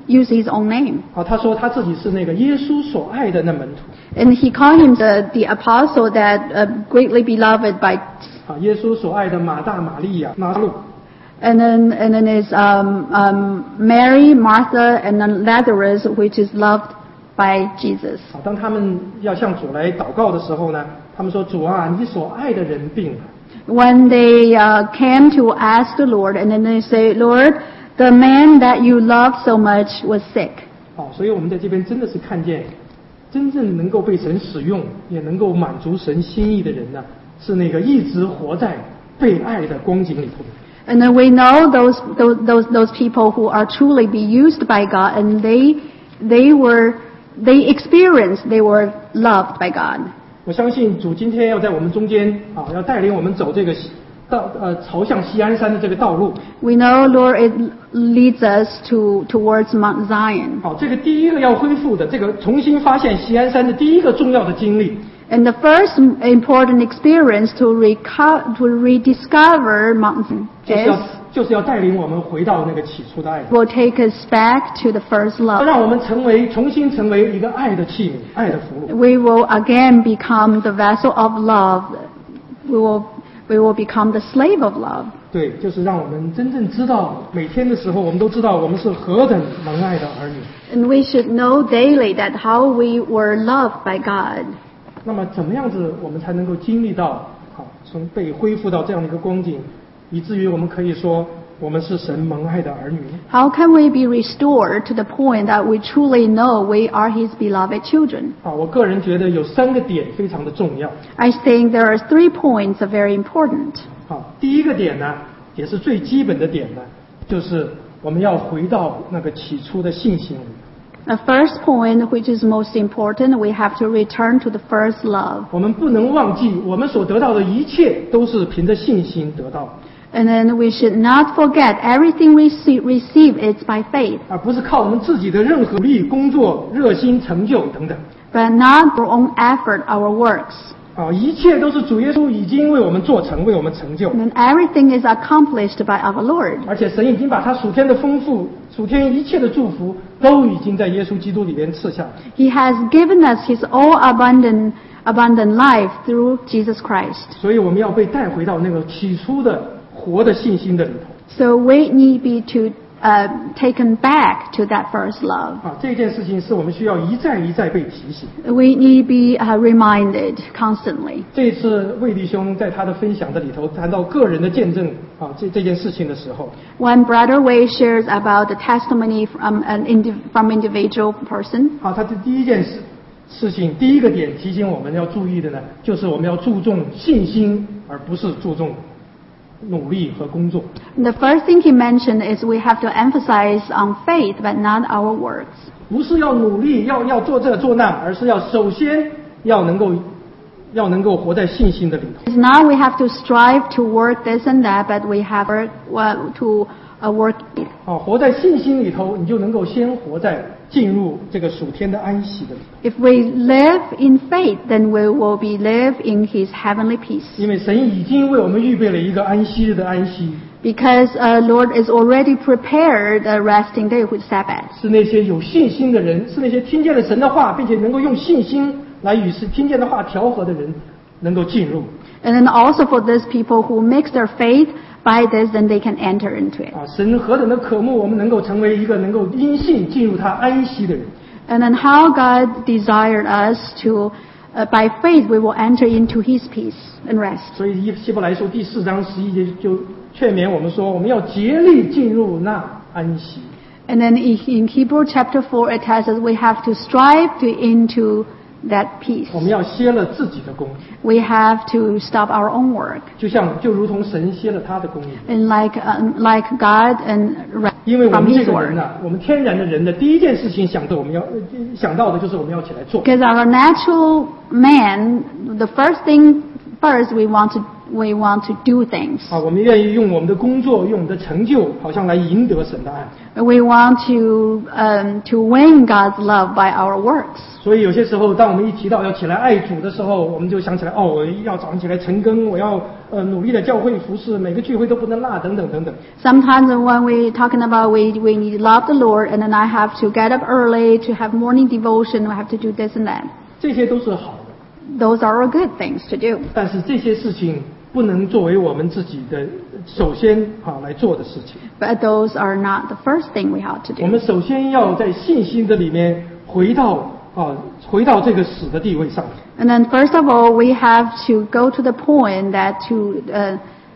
use his own name. 啊，他说他自己是那个耶稣所爱的那门徒。 And he called him the, the apostle that uh, greatly beloved by. 啊，耶稣所爱的马大、玛利亚、拉路。 And then and then is um, um, Mary, Martha, and then Lazarus, which is loved by Jesus. 啊，当他们要向主来祷告的时候呢，他们说：“主啊，你所爱的人病了。” When they uh, came to ask the Lord, and then they say, Lord, the man that you love so much was sick. 哦，所以我们在这边真的是看见，真正能够被神使用，也能够满足神心意的人呢，是那个一直活在被爱的光景里头的。 And then we know those, those those those people who are truly be used by God, and they they were they experienced they were loved by God. 我相信主今天要在我们中间啊，要带领我们走这个道呃朝向锡安山的这个道路。 We know Lord it leads us to towards Mount Zion. 好，这个第一个要恢复的，这个重新发现锡安山的第一个重要的经历。 And the first important experience to reco- to rediscover mountain 就是要 is 就是要带领我们回到那个起初的爱， will take us back to the first love. 让我们成为重新成为一个爱的器皿，爱的俘虏。 We will again become the vessel of love. We will we will become the slave of love. 对，就是让我们真正知道，每天的时候，我们都知道我们是何等蒙爱的儿女。 And we should know daily that how we were loved by God. 那么，怎么样子我们才能够经历到，好，从被恢复到这样的一个光景，以至于我们可以说我们是神蒙爱的儿女呢？ How can we be restored to the point that we truly know we are His beloved children? 啊，我个人觉得有三个点非常的重要。 I think there are three points that are very important. 好，第一个点呢，也是最基本的点呢，就是我们要回到那个起初的信心里。 The first point, which is most important, we have to return to the first love. 我们不能忘记，我们所得到的一切都是凭着信心得到， And then we should not forget everything we receive, receive is by faith, 而不是靠我们自己的任何努力、工作、热心、成就等等。 but not our own effort, our works. 啊，一切都是主耶稣已经为我们做成，为我们成就， And then everything is accomplished by our Lord. 而且神已经把他属天的丰富、属天一切的祝福，都已经在耶稣基督里边赐下。 He has given us His all abundant, abundant life through Jesus Christ. 所以我们要被带回到那个起初的活的信心的里头。 So we need be to uh, taken back to that first love. 啊，这件事情是我们需要一再一再被提醒。 We need be uh, reminded constantly. 这一次魏弟兄在他的分享的里头谈到个人的见证啊，这这件事情的时候， When Brother Wei shares about the testimony from an indiv- from individual person, 啊，他的第一件事事情，第一个点提醒我们要注意的呢，就是我们要注重信心，而不是注重努力和工作。 the first thing he mentioned is we have to emphasize on faith, but not our works. 不是要努力，要要做这做那，而是要首先要能够要能够活在信心的里头。 It's not we have to strive to work this and that, but we have uh, to uh, work. 啊，活在信心里头，你就能够先活在进入这个属天的安息的里头。 If we live in faith, then we will be live in His heavenly peace. 因为神已经为我们预备了一个安息日的安息， Because uh, Lord is already prepared a resting day with Sabbath. 是那些有信心的人，是那些听见了神的话，并且能够用信心来与是听见的话调和的人，能够进入。 And then also for those people who mix their faith by this, then they can enter into it. 啊，神何等的渴慕我们能够成为一个能够因信进入他安息的人。 And then how God desired us to, uh, by faith, we will enter into His peace and rest. 所以希伯来书第四章十一节就劝勉我们说，我们要竭力进入那安息。 And then in in Hebrew chapter four, it tells us we have to strive to into that peace. 我们要歇了自己的功， We have to stop our own work. 就像就如同神歇了他的功一样。 And like, uh, like God and rest 因为我 from 们这 His 个人 work. 呢、我们天然的人的第一件事情想到我们要呃想到的就是我们要起来做。 Because our natural man, the first thing first we want to we want to do things. 啊，我们愿意用我们的工作，用我们的成就，好像来赢得神的爱。 We want to um, to win God's love by our works. 所以有些时候，当我们一提到要起来爱主的时候，我们就想起来，哦，我要早上起来晨更，我要呃努力的教会服侍，每个聚会都不能落，等等等等。 Sometimes when we talking about we we need to love the Lord, and then I have to get up early to have morning devotion. I have to do this and that. 这些都是好的。 Those are all good things to do. 但是这些事情不能作为我们自己的首先啊来做的事情。 But those are not the first thing we have to 我们 do. 首先要在信心的里面回到啊回到这个死的地位上。 And then first of all, we have to go to the point that to uh,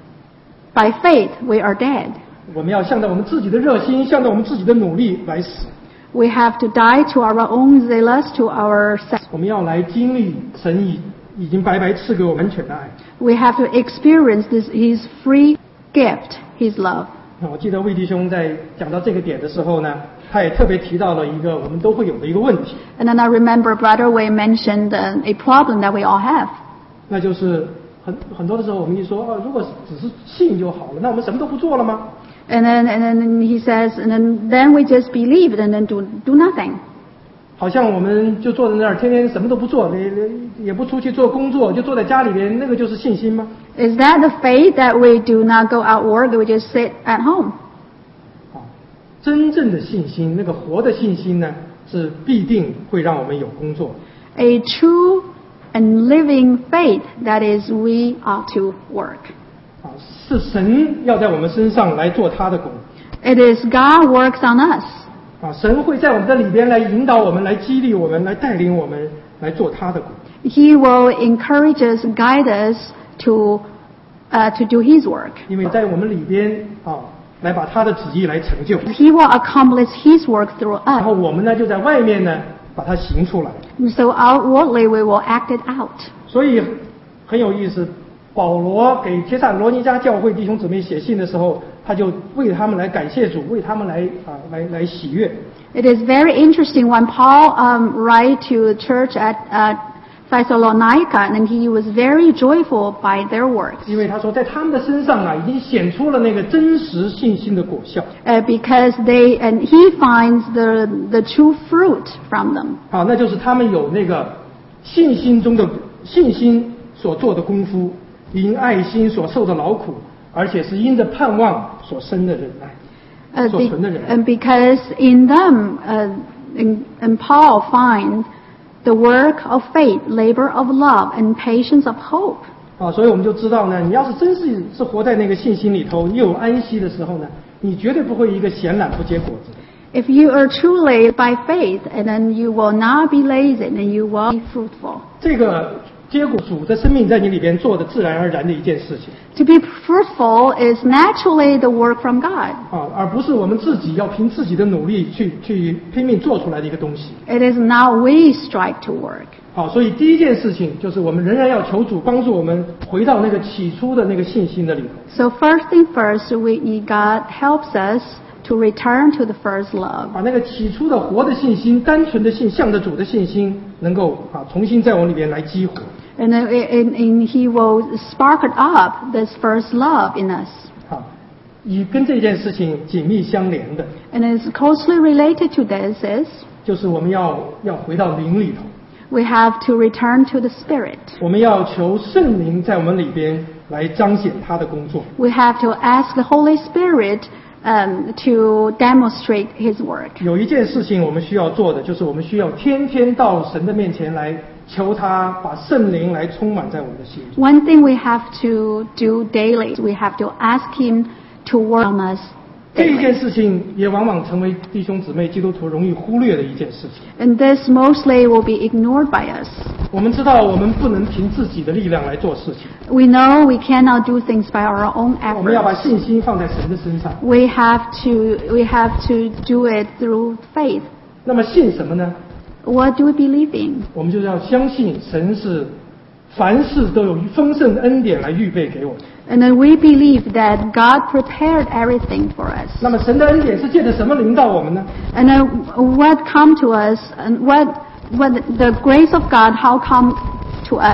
by faith we are dead. 我们要向着我们自己的热心，向着我们自己的努力来死。 We have to die to our own zealous, to our self. 我们要来经历神已已经白白赐给我们完全的爱。 We have to experience this His free gift, His love. 那我记得魏弟兄在讲到这个点的时候呢，他也特别提到了一个我们都会有的一个问题， And then I remember Brother Wei mentioned uh, a problem that we all have. 那就是很很多的时候我们一说啊，如果只是信就好了，那我们什么都不做了吗？ And then, and then he says, and then, then we just believe it and then do, do nothing. 好像我们就坐在那儿，天天什么都不做，也也不出去做工作，就坐在家里边，那个就是信心吗？ Is that the faith that we do not go out work, that we just sit at home? 啊，真正的信心，那个活的信心呢，是必定会让我们有工作。 A true and living faith, that is, we ought to work. 啊，是神要在我们身上来做他的工。 It is God works on us. 啊，神会在我们的里边来引导我们，来激励我们，来带领我们来做他的工。 He will encourage us, guide us to, uh, to do His work. 因为在我们里边啊，来把他的旨意来成就。 He will accomplish His work through 然后 us. 我们呢，就在外面呢，把它行出来。 So outwardly we will act it out. 所以很有意思，保罗给帖撒罗尼迦教会弟兄姊妹写信的时候，他就为他们来感谢主，为他们来啊来来喜悦。 It is very interesting when Paul um, write to the church at uh, Thessalonica, and he was very joyful by their works. 因为他说，在他们的身上啊，已经显出了那个真实信心的果效 Uh, because they and he finds the the true fruit from them. 啊，那就是他们有那个信心中的信心所做的功夫，因爱心所受的劳苦，而且是因着盼望所生的忍耐。 Uh, 所 be- 存的忍耐。 and because in them, uh, in, and Paul finds the work of faith, labor of love, and patience of hope. 啊，所以我们就知道呢，你要是真是是活在那个信心里头，你有安息的时候呢，你绝对不会一个闲懒不结果子。 If you are truly by faith, and then you will not be lazy, and you will be fruitful. 这个结果主的生命在你里边做的自然而然的一件事情 To be fruitful is naturally the work from God. 啊，而不是我们自己要凭自己的努力去去拼命做出来的一个东西。 It is not we strive to work. 好，所以第一件事情就是我们仍然要求主帮助我们回到那个起初的那个信心的里头。 So first thing first, we need God helps us to return to the first love. 把那个起初的活的信心、单纯的信、向着主的信心，能够啊重新在我们里边来激活。 And, uh, and, and He will spark up this first love in us. 啊，与跟这件事情紧密相连的， And it's closely related to this is 就是我们要要回到灵里头， we have to return to the Spirit. 我们要求圣灵在我们里边来彰显他的工作。 We have to ask the Holy Spirit um, to demonstrate His work. 有一件事情我们需要做的，就是我们需要天天到神的面前来求他把圣灵来充满在我们的心中。 One thing we have to do daily, we have to ask Him to work on us 这一件 daily. 事情也往往成为弟兄姊妹基督徒容易忽略的一件事情。 And this mostly will be ignored by us. 我们知道我们不能凭自己的力量来做事情， We know we cannot do things by our own 我们要把 efforts. 信心放在神的身上。 We have to we have to do it through faith. 那么信什么呢？ What do we believe in? 我们就是要相信神是凡事都有丰盛的恩典来预备给我们。 And then we believe that God prepared everything for us. 那么神的恩典是借着什么临到我们呢？ And then what come to us and what what the grace of God how come to us?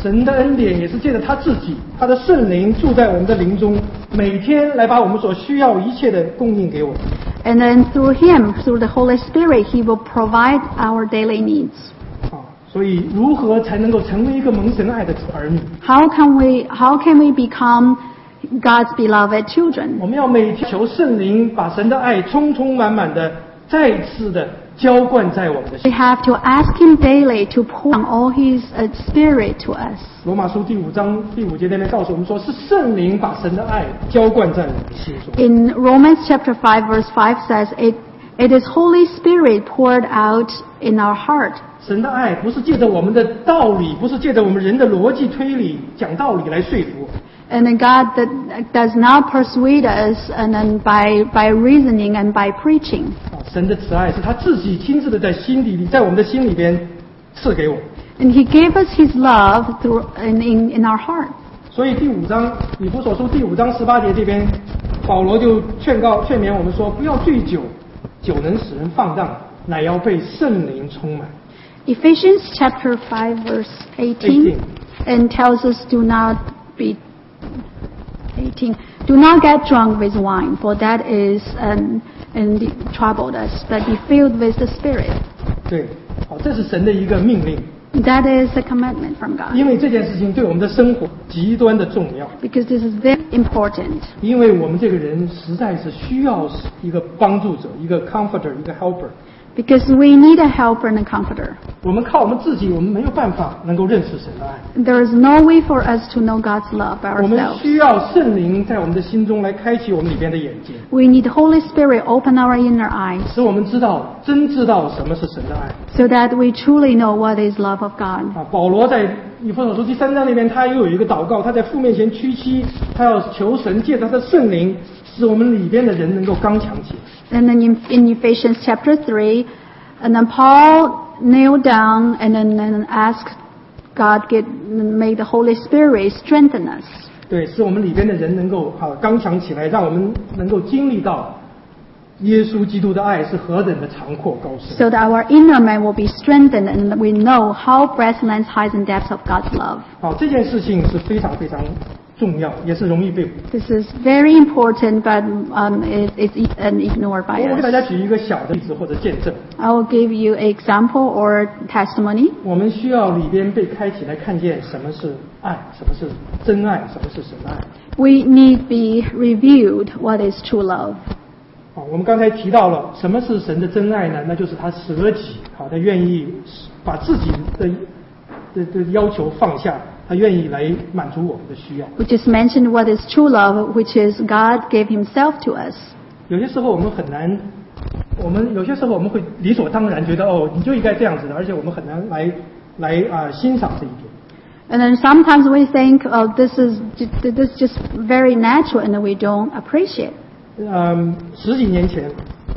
神的恩典也是借着他自己，他的圣灵住在我们的灵中，每天来把我们所需要一切的供应给我们。 And then through Him, through the Holy Spirit, He will provide our daily needs. 啊，所以如何才能够成为一个蒙神爱的儿女？ How can we, how can we become God's beloved children? 我们要每天求圣灵把神的爱充充满满的再次的浇灌在我们的 We 心。 have to ask Him daily to pour on all His uh, Spirit to us. 罗马书第五章第五节那边告诉我们说，是圣灵把神的爱浇灌在我们的心中。 In Romans chapter five verse five says, it, it is Holy Spirit poured out in our heart. 神的爱不是借着我们的道理，不是借着我们人的逻辑推理讲道理来说服。 And then God that does not persuade us and then by, by reasoning and by preaching. 啊，神的慈爱是他自己亲自的在心底里，在我们的心里边赐给我们。 And He gave us His love through in, in, in our heart. 所以第五章以弗所书第五章十八节这边，保罗就劝告劝勉我们说，不要醉酒，酒能使人放荡，乃要被圣灵充满。 Ephesians chapter five verse eighteen, and tells us do not be eighteen. Do not get drunk with wine, for that is um, and troubled us, but be filled with the Spirit. 对，好，这是神的一个命令， That is a commandment from God. 因为这件事情对我们的生活极端的重要， Because this is very important. 因为我们这个人实在是需要一个帮助者，一个 comforter， 一个 helper。 Because we need a helper and a comforter. 我们靠我们自己，我们没有办法能够认识神的爱。 There is no way for us to know God's love by 我们 ourselves. 需要圣灵在我们的心中来开启我们里边的眼睛， We need Holy Spirit open our inner eyes 使我们知道真知道什么是神的爱。 so that we truly know what is love of God. 啊，保罗在以弗所书第三章里面，他又有一个祷告，他在父面前屈膝，他要求神借着他的圣灵，使我们里边的人能够刚强起来。 And then in, in Ephesians chapter three, and then Paul kneeled down and then and asked God, get, may the Holy Spirit strengthen us. 对，使我们里边的人能够啊刚强起来，让我们能够经历到耶稣基督的爱是何等的长阔高深。 So that our inner man will be strengthened and we know how breadth, length, height, and depth of God's love. 好，这件事情是非常非常重要，也是容易被。 This is very important, but um, it, it's e- and ignored by 我给大家 us. 举一个小的例子或者见证， I will give you an example or testimony. 我们需要里边被开启来看见什么是爱，什么是真爱，什么是神的爱。 We need be reviewed what is true love. 好，我们刚才提到了什么是神的真爱呢？那就是他舍己，好，他愿意把自己的的的要求放下，他愿意来满足我们的需要。 We just mentioned what is true love, which is God gave Himself to us. 有些时候我们很难，我们有些时候我们会理所当然觉得哦，你就应该这样子的，而且我们很难来来啊、呃、欣赏这一点。 And then sometimes we think, oh, this is this is just very natural, and then we don't appreciate. 嗯，十几年前，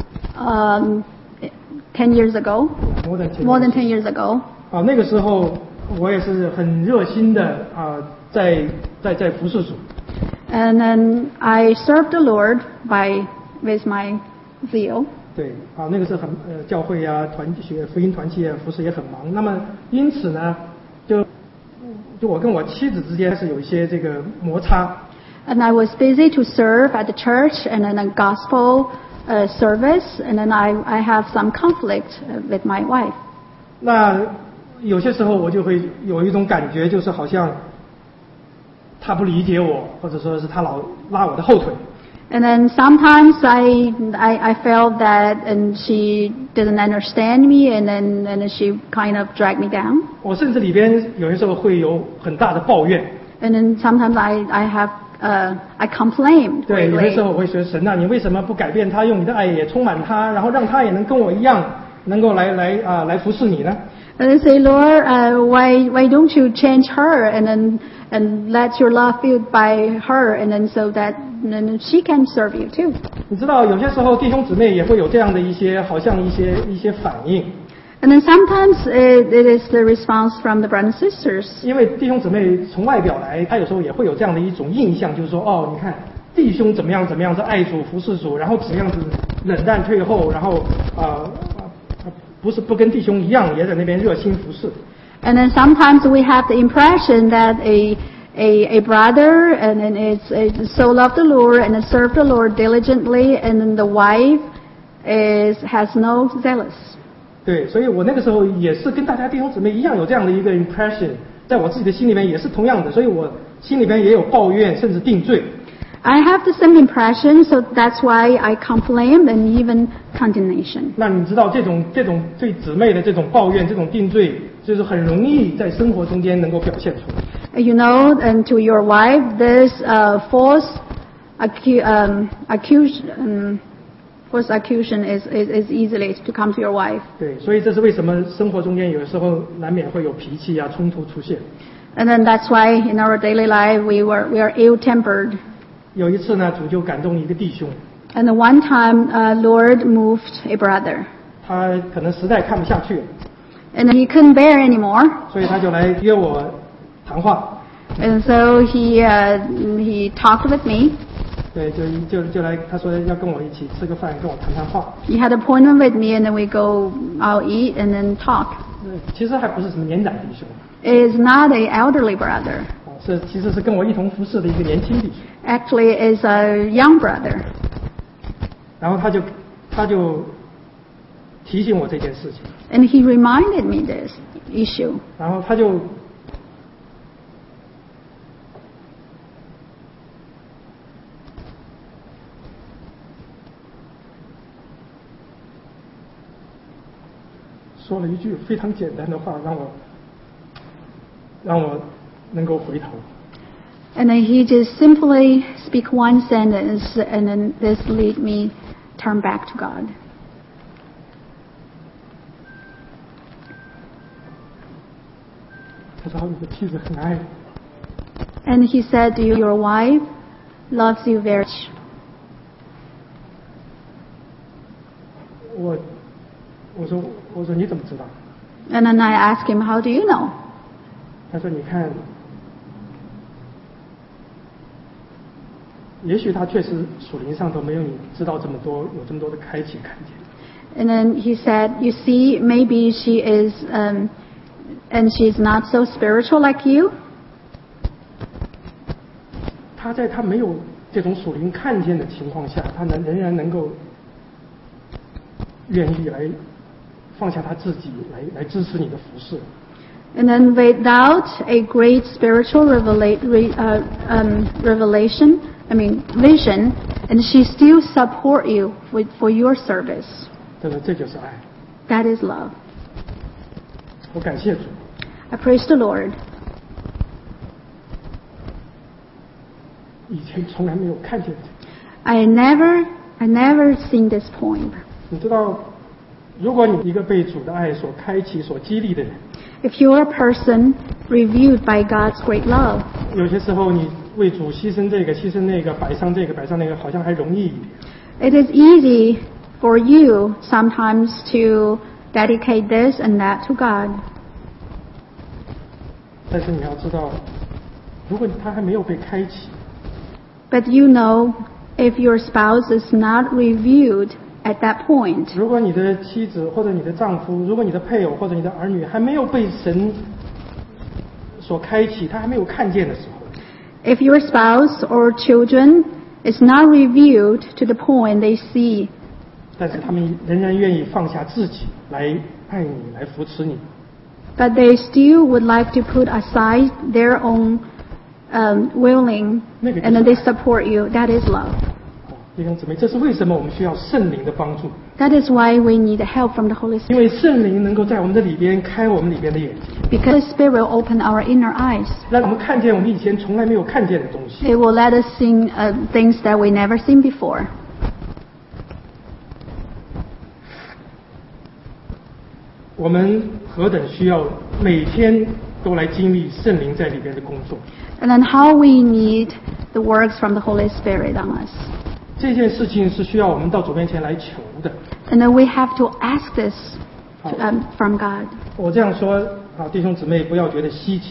Um, ten years ago, more than ten more than ten years ago, 啊，那个时候我也是很热心的啊，在在在服侍主。 and then I served the Lord by with my zeal. 对，啊，那个是很呃教会呀、团学福音团契啊，服侍也很忙。那么因此呢，就就我跟我妻子之间是有一些这个摩擦。 And I was busy to serve at the church and then a gospel uh, service, and then I, I have some conflict uh, with my wife. 那有些时候我就会有一种感觉，就是好像他不理解我，或者说是他老拉我的后腿。 And then sometimes I, I, I felt that and she didn't understand me, and then, and then she kind of dragged me down. 我甚至里边有些时候会有很大的抱怨。 And then sometimes I, I have, uh, I complained 对，有些时 greatly. 候我会说神啊，你为什么不改变他，用你的爱也充满他，然后让他也能跟我一样，能够来来啊、来服侍你呢？ And I say, Lord, uh, why, why don't you change her and then, and let your love filled by her, and then so that and then she can serve you too. 你知道，有些时候弟兄姊妹也会有这样的一些，好像一些一些反应， And then sometimes it, it is the response from the brothers and sisters. 因为弟兄姊妹从外表来，他有时候也会有这样的一种印象，就是说，哦，你看弟兄怎么样怎么样，是爱主服侍主，然后怎么样子冷淡退后，然后啊、呃呃不是不跟弟兄一样，也在那边热心服侍。 And then sometimes we have the impression that a a, a brother and then it's, it's so love the Lord and serve the Lord diligently, and then the wife is has no zealous. 对，所以我那个时候也是跟大家弟兄姊妹一样有这样的一个 impression， 在我自己的心里面也是同样的，所以我心里面也有抱怨，甚至定罪。 I have the same impression, so that's why I complain and even condemnation. 那你知道这种这种对姊妹的这种抱怨、这种定罪，就是很容易在生活中间能够表现出来。 You know, and to your wife, this uh, false accu um, accusation, um, false accusation is, is is easily to come to your wife. 对，所以这是为什么生活中间有的时候难免会有脾气啊、冲突出现。 And then that's why in our daily life we were we are ill-tempered. 有一次呢，主就感动一个弟兄。 And one time, uh, Lord moved a brother. 他可能实在看不下去了。 And he couldn't bear anymore. 所以他就来约我谈话。 And so he uh, he talked with me. 对，就就就来，他说要跟我一起吃个饭，跟我谈谈话。 He had an appointment with me, and then we go out eat and then talk. 其实还不是什么年长弟兄。 It is not an elderly brother. 是，其实是跟我一同服侍的一个年轻弟兄。 Actually, is a young brother. 然后他就他就提醒我这件事情。 And he reminded me this issue. 然后他就说了一句非常简单的话，让我让我能够回头。 And then he just simply speak one sentence, and then this lead me turn back to God. 他说：“你的妻子很爱你。” And he said, "Your wife loves you very much." 我我说我说你怎么知道？ And then I asked him, "How do you know?" 他说：“你看。”也许他确实属灵上头没有你知道这么多，有这么多的开启看见。 And then he said, "You see, maybe she is, um, and she's not so spiritual like you." 他在他没有这种属灵看见的情况下，他能仍然能够愿意来放下他自己，来来支持你的服侍。 And then without a great spiritual revela- re, uh, um, revelation, I mean vision, and she still support you with, for your service. 这个这就是爱。 That is love. 我感谢主。 I praise the Lord. 以前从来没有看见的。 I never, I never seen this point. 你知道，如果你一个被主的爱所开启、所激励的人， If you're a person reviewed by God's great love, 有些时候你为主牺牲这个、牺牲那个、摆上这个、摆上那个，好像还容易一点。 it is easy for you sometimes to dedicate this and that to God. 但是你要知道，如果他还没有被开启， But you know, if your spouse is not reviewed at that point, 如果你的妻子或者你的丈夫，如果你的配偶或者你的儿女还没有被神所开启，他还没有看见的时候， if your spouse or children is not reviewed to the point they see, 但是他们仍然愿意放下自己来爱你，来扶持你。 but they still would like to put aside their own um, willing, and then they support you, that is love. 弟兄姊妹，这是为什么我们需要圣灵的帮助？ That is why we need help from the Holy 因 Spirit. 为圣灵能够在我们的里边开我们里边的眼睛， Because the Spirit will open our inner eyes. 让我们看见我们以前从来没有看见的东西。 It will let us see uh, things that we never seen before. 我们何等需要每天都来经历圣灵在里边的工作。 And then how we need the works from the Holy Spirit on us. 这件事情是需要我们到主面前来求的。 And then we have to ask this to, um, from God. 我这样说啊，弟兄姊妹不要觉得稀奇。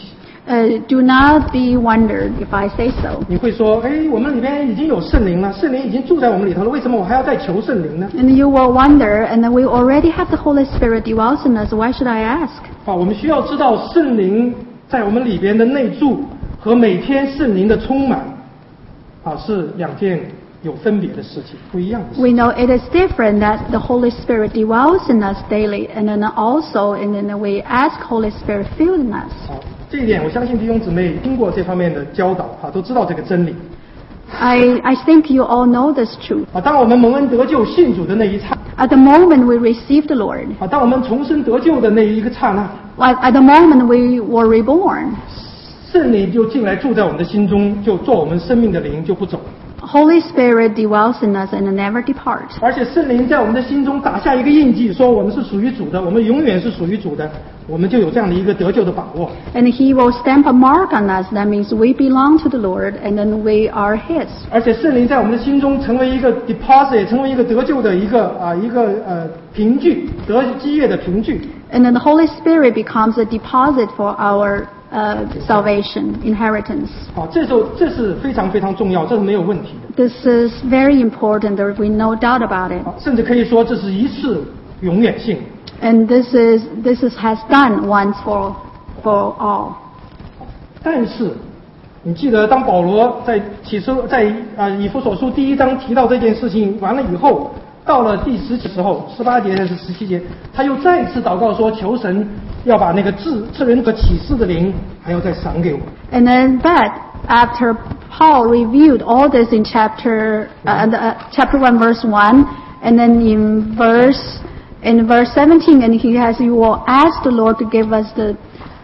Uh, do not be wondered if I say so. 你会说，哎，我们里边已经有圣灵了，圣灵已经住在我们里头了，为什么我还要再求圣灵呢？ And you will wonder, and we already have the Holy Spirit dwells in us, why should I ask? 啊，我们需要知道圣灵在我们里边的内住和每天圣灵的充满，啊，是两件有分别的事情，不一样的事情。 We know it is different that the Holy Spirit dwells in us daily, and then also, and then we ask Holy Spirit fill in us. 好，这一点我相信弟兄姊妹听过这方面的教导啊，都知道这个真理 I, I think you all know this truth. 啊。当我们蒙恩得救信主的那一刹 At the moment we received the Lord, 啊，当我们重生得救的那一个刹那， at at the moment we were reborn, 圣灵就进来住在我们的心中，就做我们生命的灵，就不走。 Holy Spirit dwells in us and never departs. 而且圣灵在我们的心中打下一个印记，说我们是属于主的，我们永远是属于主的，我们就有这样的一个得救的把握。 And He will stamp a mark on us. That means we belong to the Lord, and then we are His. 而且圣灵在我们的心中成为一个 deposit， 成为一个得救的一个啊一个呃凭据，得基业的凭据。 And then the Holy Spirit becomes a deposit for our uh, salvation, inheritance. 好，这时候这是非常非常重要，这是没有问题的。 This is very important. There will be no doubt about it. 好，甚至可以说这是一次永远性。 And this is this is has done once for for all. 但是，你记得当保罗在启示在啊以弗所书第一章提到这件事情完了以后，到了第十节的时候，十八节还是十七节，他又再次祷告说，求神要把那个智智人和启示的灵还要再赏给我。 And then, but after Paul reviewed all this in chapter uh, the, uh, chapter one, verse one, and then in verse in verse seventeen, and he has, you will ask the Lord to give us the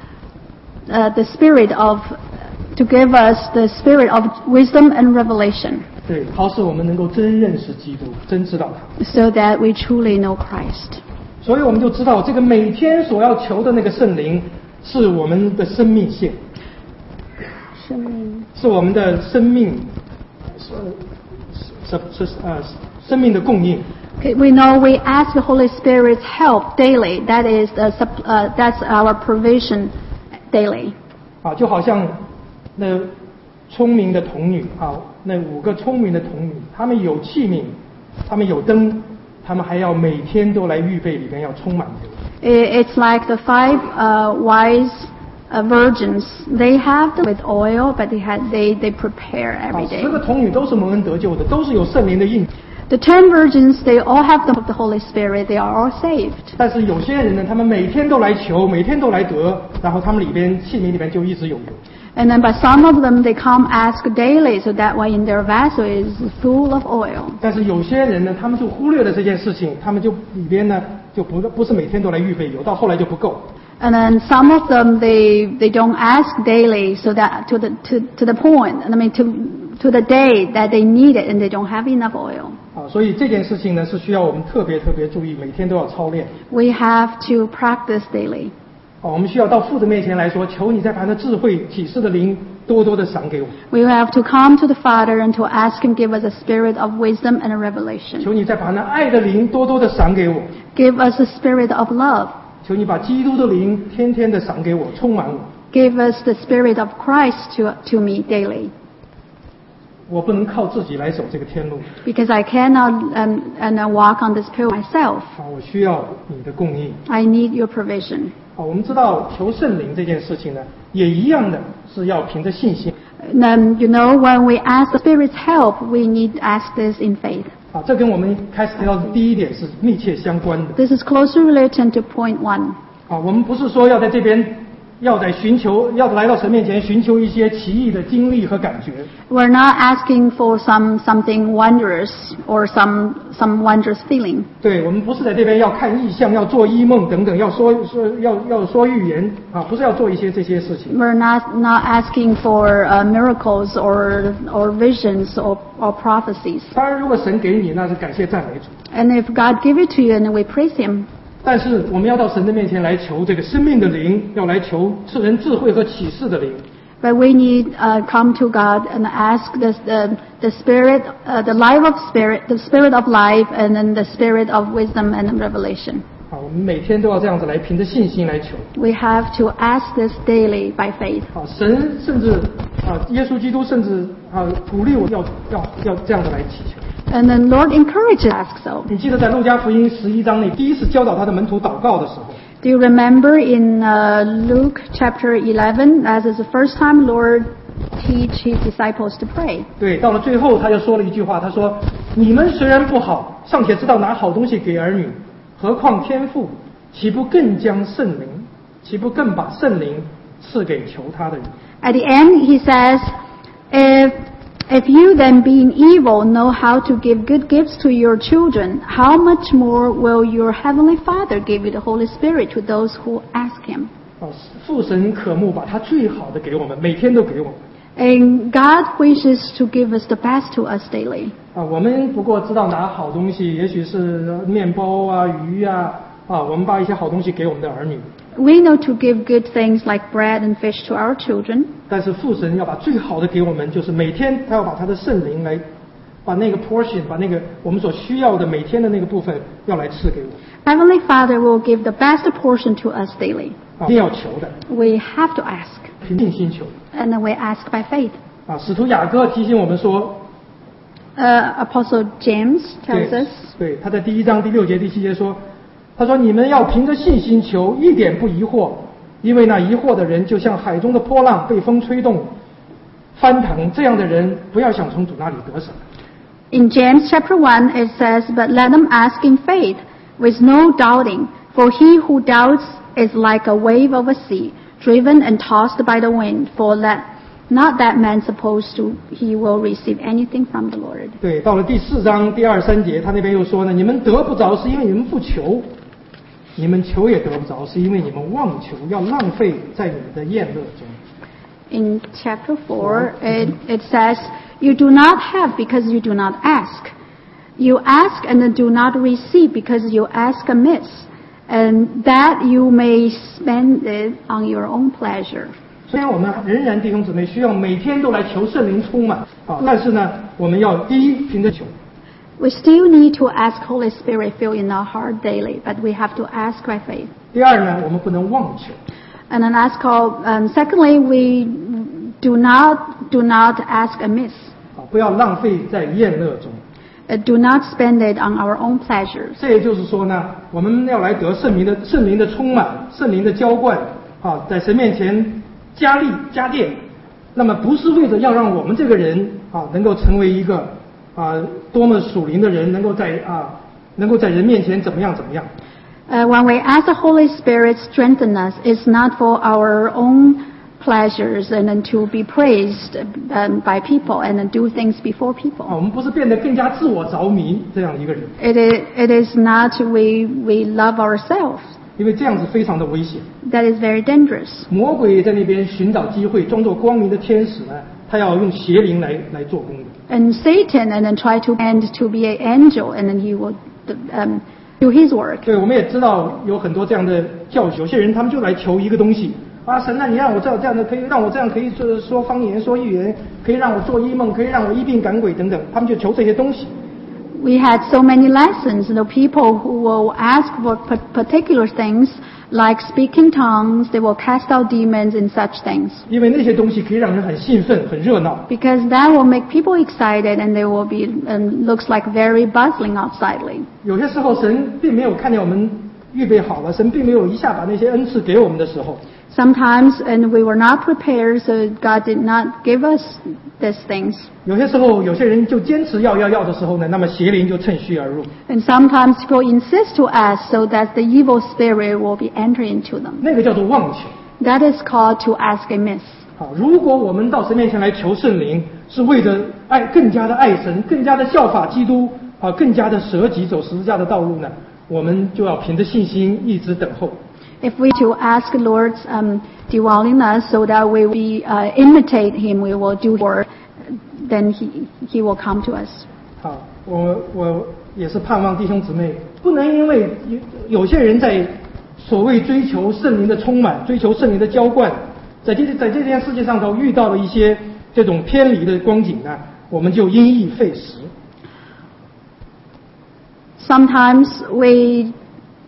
uh, the spirit of to give us the spirit of wisdom and revelation, 对，好使我们能够真认识基督，真知道他。 so that we truly know Christ. 所以我们就知道，这个每天所要求的那个圣灵，是我们的生命线，是我们的生命，是是是呃生命的供应。 Okay, we know we ask the Holy Spirit's help daily. That is the sup- uh, that's our provision daily. 啊，就好像那聪明的童女啊，那五个聪明的童女，她们有器皿，她们有灯，她们还要每天都来预备，里面要充满着。 I- It's like the five uh, wise uh, virgins. They have them with oil, but they had they they prepare 啊 every，day. 十个童女都是蒙恩得救的，都是有圣灵的印。 The ten virgins, they all have the, the Holy Spirit. They are all saved. 但是有些人呢，他们每天都来求，每天都来得，然后他们里边器皿里边就一直有油。 And then, but some of them, they come ask daily, so that way in their vessel is full of oil. 但是有些人呢，他们就忽略了这件事情，他们就里边呢就不不是每天都来预备油，到后来就不够。 And then some of them, they they don't ask daily, so that to the to to the point. I mean, to to the day that they need it, and they don't have enough oil. 啊，所以这件事情呢是需要我们特别特别注意，每天都要操练。 We have to practice daily. 啊，我们需要到父的面前来说，求你再把那智慧启示的灵多多的赏给我， We have to come to the Father and to ask Him give us a spirit of wisdom and a revelation. 求你再把那爱的灵多多的赏给我， Give us a spirit of love. 求你把基督的灵天天的赏给我，充满我。 Give us the spirit of Christ to to me daily. 我不能靠自己来走这个天路， Because I cannot um, and uh, walk on this path myself. 啊，我需要你的供应。 I need your provision. 啊，我们知道求圣灵这件事情呢，也一样的是要凭着信心。 And, you know, when we ask the Spirit's help, we need to ask this in faith. 啊，这跟我们开始提到的第一点是密切相关的。 This is closely related to point one. 啊，我们不是说要在这边，要在寻求，要来到神面前寻求一些奇异的经历和感觉。 We're not asking for some something wondrous or some some wondrous feeling. 对，我们不是在这边要看异象，要做异梦等等，要说说要要说预言啊，不是要做一些这些事情。 We're not not asking for uh, miracles or or visions or, or prophecies. 当然，如果神给你，那是感谢赞美主。 And if God give it to you, and we praise Him. 但是我们要到神的面前来求这个生命的灵，要来求赐人智慧和启示的灵。 But we need uh, come to God and ask this, the the spirit, uh, the life of spirit, the spirit of life, and then the spirit of wisdom and revelation. 好，我们每天都要这样子来凭着信心来求。 We have to ask this daily by faith. 好，神甚至啊，耶稣基督甚至啊鼓励我要要要这样的来祈求。 And the Lord encourages us so. 你记得在路加福音十一章内第一次教导他的门徒祷告的时候， Do you remember in uh, Luke chapter eleven, as is the first time Lord teach his disciples to pray? 对，到了最后他就说了一句话，他说：“你们虽然不好，尚且知道拿好东西给儿女，何况天父，岂不更将圣灵，岂不更把圣灵赐给求他的人？” At the end, he says, if, if you then being evil know how to give good gifts to your children, how much more will your heavenly Father give you the Holy Spirit to those who ask him? 啊，父神渴慕把他最好的给我们，每天都给我们。 And God wishes to give us the best to us daily. 啊，我们不过知道拿好东西，也许是面包啊、鱼啊，啊，我们把一些好东西给我们的儿女。 We know to give good things like bread and fish to our children. 但是父神要把最好的给我们，就是每天他要把他的圣灵来，把那个 portion， 把那个我们所需要的每天的那个部分要来赐给我。 Heavenly Father will give the best portion to us daily. 啊，一定要求的， We have to ask. 凭信心求。 And then we ask by faith. 啊，使徒雅各提醒我们说， Uh, Apostle James 对 tells us, 对，他在第一章第六节、第七节说，他说你们要凭着信心求，一点不疑惑，因为那疑惑的人就像海中的波浪，被风吹动翻腾，这样的人不要想从主那里得什么。 in James chapter one, it says, But let them ask in faith, with no doubting, for he who doubts is like a wave of a sea, driven and tossed by the wind, for let not that man suppose to he will receive anything from the Lord. 对，到了第四章第二三节，他那边又说呢，你们得不着是因为你们不求，你们求也得不着，是因为你们妄求，要浪费在你们的宴乐中。 In chapter four, it, it says, You do not have because you do not ask. You ask and do not receive because you ask amiss, and that you may spend it on your own pleasure. 虽然我们仍然弟兄姊妹需要每天都来求圣灵充满啊，但是呢，我们要第一凭着求， We still need to ask Holy Spirit fill in our heart daily, but we have to ask by faith. 第二呢，我们不能妄求。 And then ask, um, secondly, we do not do not ask amiss. 啊，不要浪费在宴乐中。 Uh, do not spend it on our own pleasures. 这也就是说呢，我们要来得圣灵的圣灵的充满，圣灵的浇灌啊，在神面前加力加电。那么不是为了要让我们这个人啊能够成为一个啊多么属灵的人，能够在啊能够在人面前怎么样怎么样。 Uh, when we ask the Holy Spirit strengthen us, it's not for our own pleasures and then to be praised um, by people and then do things before 啊， people. 我们不是变得更加自我着迷这样一个人， It is, it is not we, we love ourselves. 因为这样子非常的危险。 That is very dangerous. 魔鬼也在那边寻找机会，装作光明的天使呢，他要用邪灵来来做工的。 And Satan and then try to end to be an angel and then he will um, do his work. 对，我们也知道有很多这样的教学，有些人他们就来求一个东西啊，神啊，你让我这样这样的可以让我这样可以说说方言、说预言，可以让我做异梦，可以让我医病赶鬼等等，他们就求这些东西。 We had so many lessons, you know, people who will ask for particular things like speaking tongues, they will cast out demons and such things. 因为那些东西可以让人很兴奋、很热闹。 Because that will make people excited and they will be, um, looks like very bustling outsidely. 有些时候神并没有看见我们预备好了，神并没有一下把那些恩赐给我们的时候， Sometimes, and we were not prepared, so God did not give us these things. 有些时候有些人就坚持要要要的时候呢，那么邪灵就趁虚而入。 And sometimes people insist to ask so that the evil spirit will be entering into them. 那个叫做妄求。 That is called to ask amiss. 好，如果我们到神面前来求圣灵，是为着爱更加的爱神，更加的效法基督啊，更加的舍己走十字架的道路呢，我们就要凭着信心一直等候。 If we to ask Lord's um, dwelling us so that we will uh, imitate Him, we will do work, then He He will come to us. 好，我我也是盼望弟兄姊妹不能因为有有些人在所谓追求圣灵的充满，追求圣灵的浇灌，在这在这件世界上头遇到了一些这种偏离的光景呢，我们就因噎废食。 Sometimes we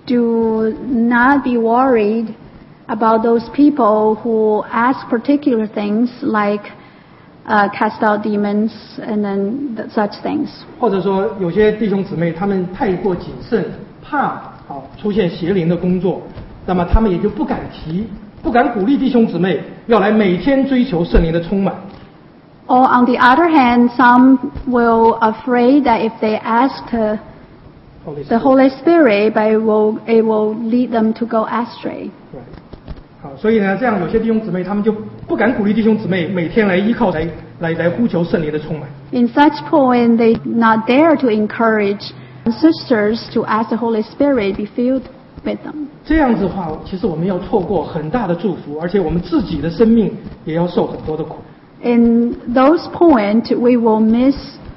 do not be worried about those people who ask particular things like uh, cast out demons and then th- such things. 或者说有些弟兄姊妹他们太过谨慎，怕好出现邪灵的工作，那么他们也就不敢提，不敢鼓励弟兄姊妹要来每天追求圣灵的充满。 Or on the other hand, some will afraid that if they ask uh, the Holy Spirit, but it will, it will lead them to go astray. 对，好，所以呢，这样有些弟兄姊妹他们就不敢鼓励弟兄姊妹每天来依靠来来来呼求圣灵的充满。 In such point, they not dare to encourage sisters to ask the Holy Spirit be filled with them. 这样子的话，其实我们要错过很大的祝福，而且我们自己的生命也要受很多的苦。 In those points, we will miss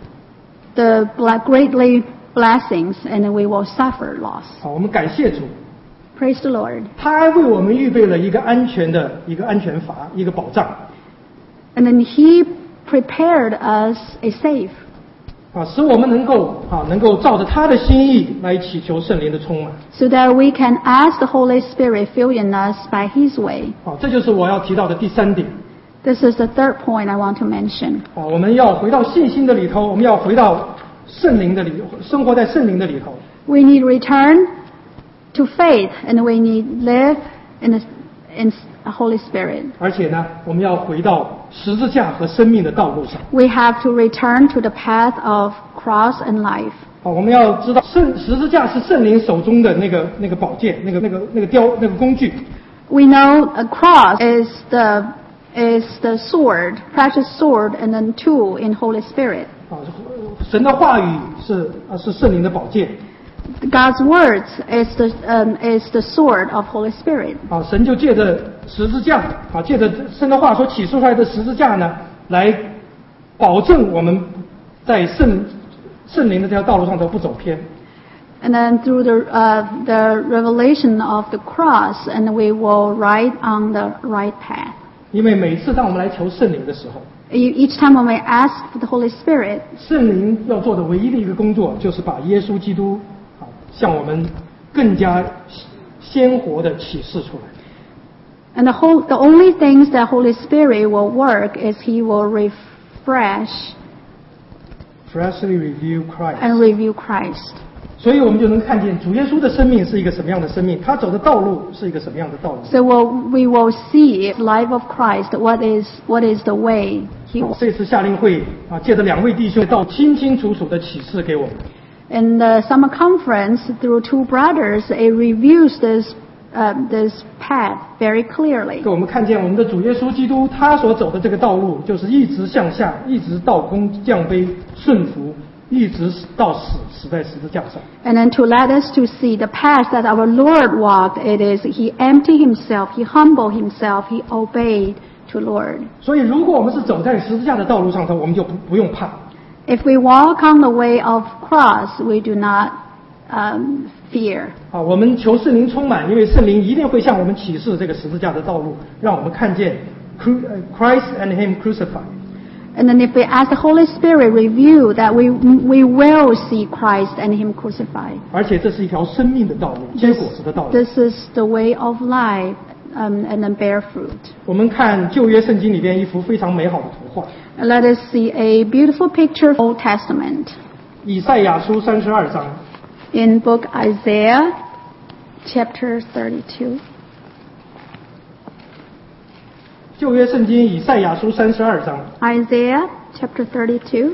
the greatly blessings and we will suffer loss. 好，我们感谢主。 Praise the Lord. 他为我们预备了一个安全的一个安全阀，一个保障。 And then He prepared us a safe. 啊，使我们能够啊，能够照着他的心意来祈求圣灵的充满。 So that we can ask the Holy Spirit fill in us by His way. 好，这就是我要提到的第三点。 This is the third point I want to mention. 啊，我们要回到信心的里头，我们要回到圣灵的里，生活在圣灵的里头。 We need return to faith, and we need live in the in the Holy Spirit. 而且呢，我们要回到十字架和生命的道路上。 We have to return to the path of cross and life. 好，我们要知道圣十字架是圣灵手中的那个那个宝剑，那个那个那个雕那个工具。 We know a cross is the is the sword, precious sword, and then tool in Holy Spirit. 啊，神的话语是啊是圣灵的宝剑。 God's words is the um, is the sword of Holy Spirit. 啊，神就借着十字架，啊，借着神的话所启示出来的十字架呢，来保证我们在圣圣灵的这条道路上头不走偏。 And then through the uh, the revelation of the cross, and we will ride on the right path. 因为每次当我们来求圣灵的时候， Each time when we ask for the Holy Spirit, 圣灵要做的唯一的一个工作，就是把耶稣基督啊向我们更加鲜活的启示出来。 and the whole the only things that Holy Spirit will work is He will refresh Freshly review Christ. and review Christ. 所以我们就能看见主耶稣的生命是一个什么样的生命，他走的道路是一个什么样的道路。 So we'll, we will see life of Christ. What is what is the way He? 这次夏令会啊，借着两位弟兄到清清楚楚的启示给我们。 In the summer conference, through two brothers, it reviews this uh, this path very clearly. 给我们看见我们的主耶稣基督他所走的这个道路，就是一直向下，一直到空降卑顺服，一直到死，死在十字架上。 And then to let us to see the path that our Lord walked, it is He emptied Himself, He humbled Himself, He obeyed to Lord. 所以，如果我们是走在十字架的道路上头，我们就不不用怕。 If we walk on the way of cross, we do not um, fear. 啊，我们求圣灵充满，因为圣灵一定会向我们启示这个十字架的道路，让我们看见 Christ and Him crucified。 And then if we ask the Holy Spirit review that we we will see Christ and Him crucified. 而且这是一条生命的道路，结果子的道路。 This is the way of life, um, and then bear fruit. 我们看旧约圣经里边一幅非常美好的图画， And let us see a beautiful picture of Old Testament 以赛亚书三十二章。 in book Isaiah, chapter thirty-two. 旧约圣经以赛亚书三十二章 Isaiah, chapter thirty-two.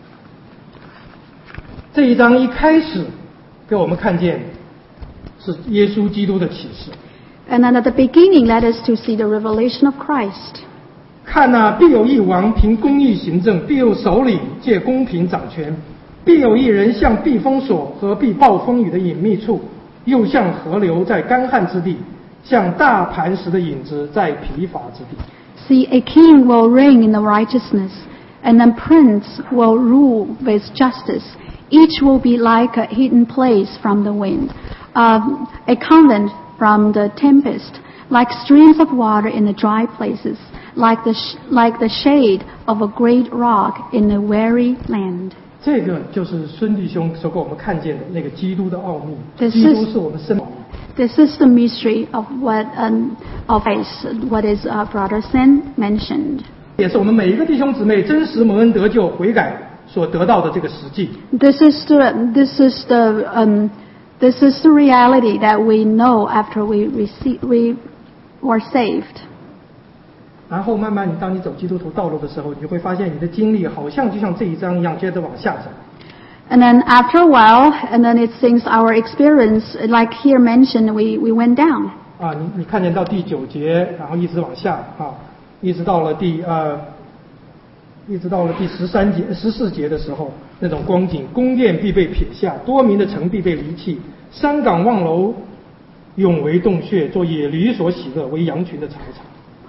这一章一开始给我们看见是耶稣基督的启示。 And then at the beginning, let us to see the revelation of Christ. 看哪、必有一王凭公义行政，必有首领借公平掌权，必有一人像避风所和避暴风雨的隐秘处，又像河流在干旱之地，像大磐石的影子在疲乏之地。 See, a king will reign in the righteousness, and a prince will rule with justice. Each will be like a hidden place from the wind, um, a convent from the tempest, like streams of water in the dry places, like the sh- like the shade of a great rock in a weary land. 这个就是孙弟兄所给我们看见的那个基督的奥秘。 This 基督 is- 是我们生命。 This is the mystery of what um, of faith, what is uh, Brother Sen mentioned. 也是我们每一个弟兄姊妹真实蒙恩得救悔改所得到的这个实际。 This is the this is the um, this is the reality that we know after we receive we were saved. 然后慢慢你当你走基督徒道路的时候，你就会发现你的经历好像就像这一章一样，接着往下走。 And then after a while, and then it seems our experience, like here mentioned, we we went down. 啊，你你看见到第九节，然后一直往下啊，一直到了第呃，一直到了第十三节、十四节的时候，那种光景，宫殿必被撇下，多民的城必被离弃，山岗望楼永为洞穴，做野驴所喜乐，为羊群的草场。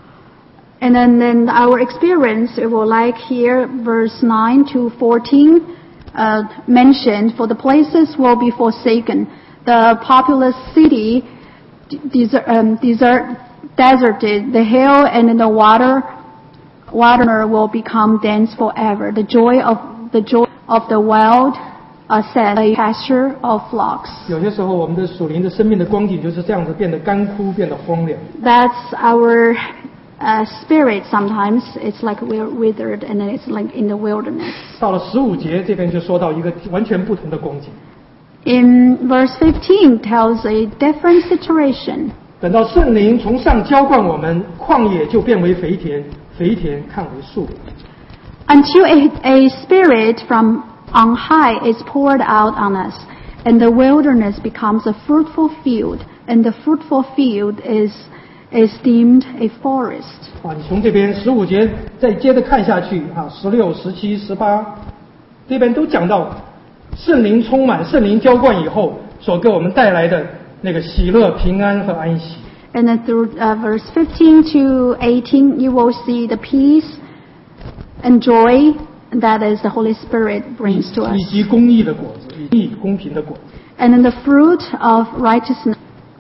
And then, then our experience, it will like here, verse nine to fourteen, uh, mentioned, for the places will be forsaken, the populous city desert, um, desert, deserted, the hill and the water, water will become dense forever. The joy of the joy of the wild, uh, said, a pasture of flocks. 有些时候，我们的属灵的生命的光景就是这样子，变得干枯，变得荒凉。 That's our Uh, spirit. Sometimes it's like we're withered, and then it's like in the wilderness. 到了十五节这边就说到一个完全不同的光景。 In verse fifteen tells a different situation. 等到圣灵从上浇灌我们，旷野就变为肥田，肥田看为树。 Until a, a spirit from on high is poured out on us, and the wilderness becomes a fruitful field, and the fruitful field is is deemed a forest. 啊，你从这边十五节再接着看下去啊，十六、十七、十八，这边都讲到圣灵充满、圣灵浇灌以后所给我们带来的那个喜乐、平安和安息。 And then through uh, verse fifteen to eighteen, you will see the peace and joy that is the Holy Spirit brings to us. 以及公义的果子，以及公平的果子。 And then the fruit of righteousness.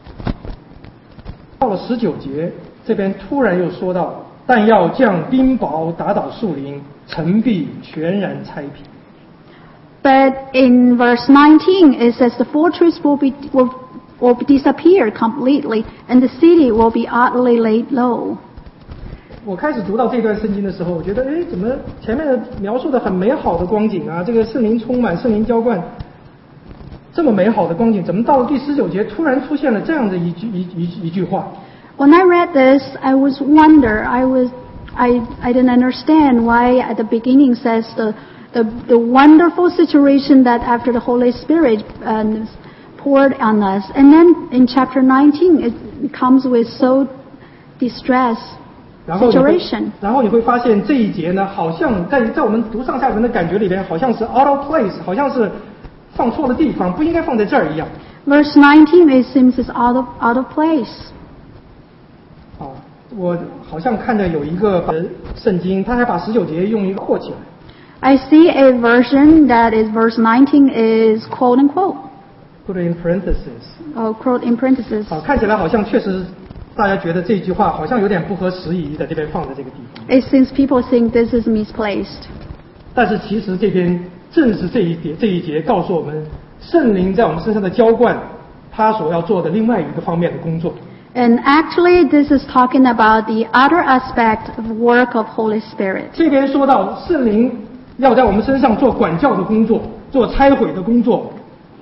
到了十九节，这边突然又说到，但要降冰雹，打倒树林，城必全然拆平。 But in verse nineteen, it says the fortress will be will, will disappear completely, and the city will be utterly laid low. 我开始读到这段圣经的时候，我觉得，哎，怎么前面的描述的很美好的光景啊，这个圣灵充满、圣灵浇灌，这么美好的光景，怎么到了第十九节突然出现了这样的一句一一一句话？ When I read this, I was wonder. I was I I didn't understand why at the beginning says the the, the wonderful situation that after the Holy Spirit um, poured on us, and then in chapter nineteen it comes with so distress situation. 然后你会发现这一节呢，好像在在我们读上下文的感觉里边，好像是 out of place， 好像是放错了地方，不应该放在这儿一样。 Verse nineteen, it seems is out of out of place. 啊，我好像看到有一个圣经，他还把十九节用一个括起来。 I see a version that is verse nineteen is quote unquote. Put in parentheses. Oh, quote in parentheses. 好，看起来好像确实大家觉得这句话好像有点不合时宜，在这边放在这个地方。 It seems people think this is misplaced. 但是其实这边正是这一节这一节告诉我们，圣灵在我们身上的浇灌，他所要做的另外一个方面的工作。 And actually, this is talking about the other aspect of work of Holy Spirit. 这边说到圣灵要在我们身上做管教的工作，做拆毁的工作，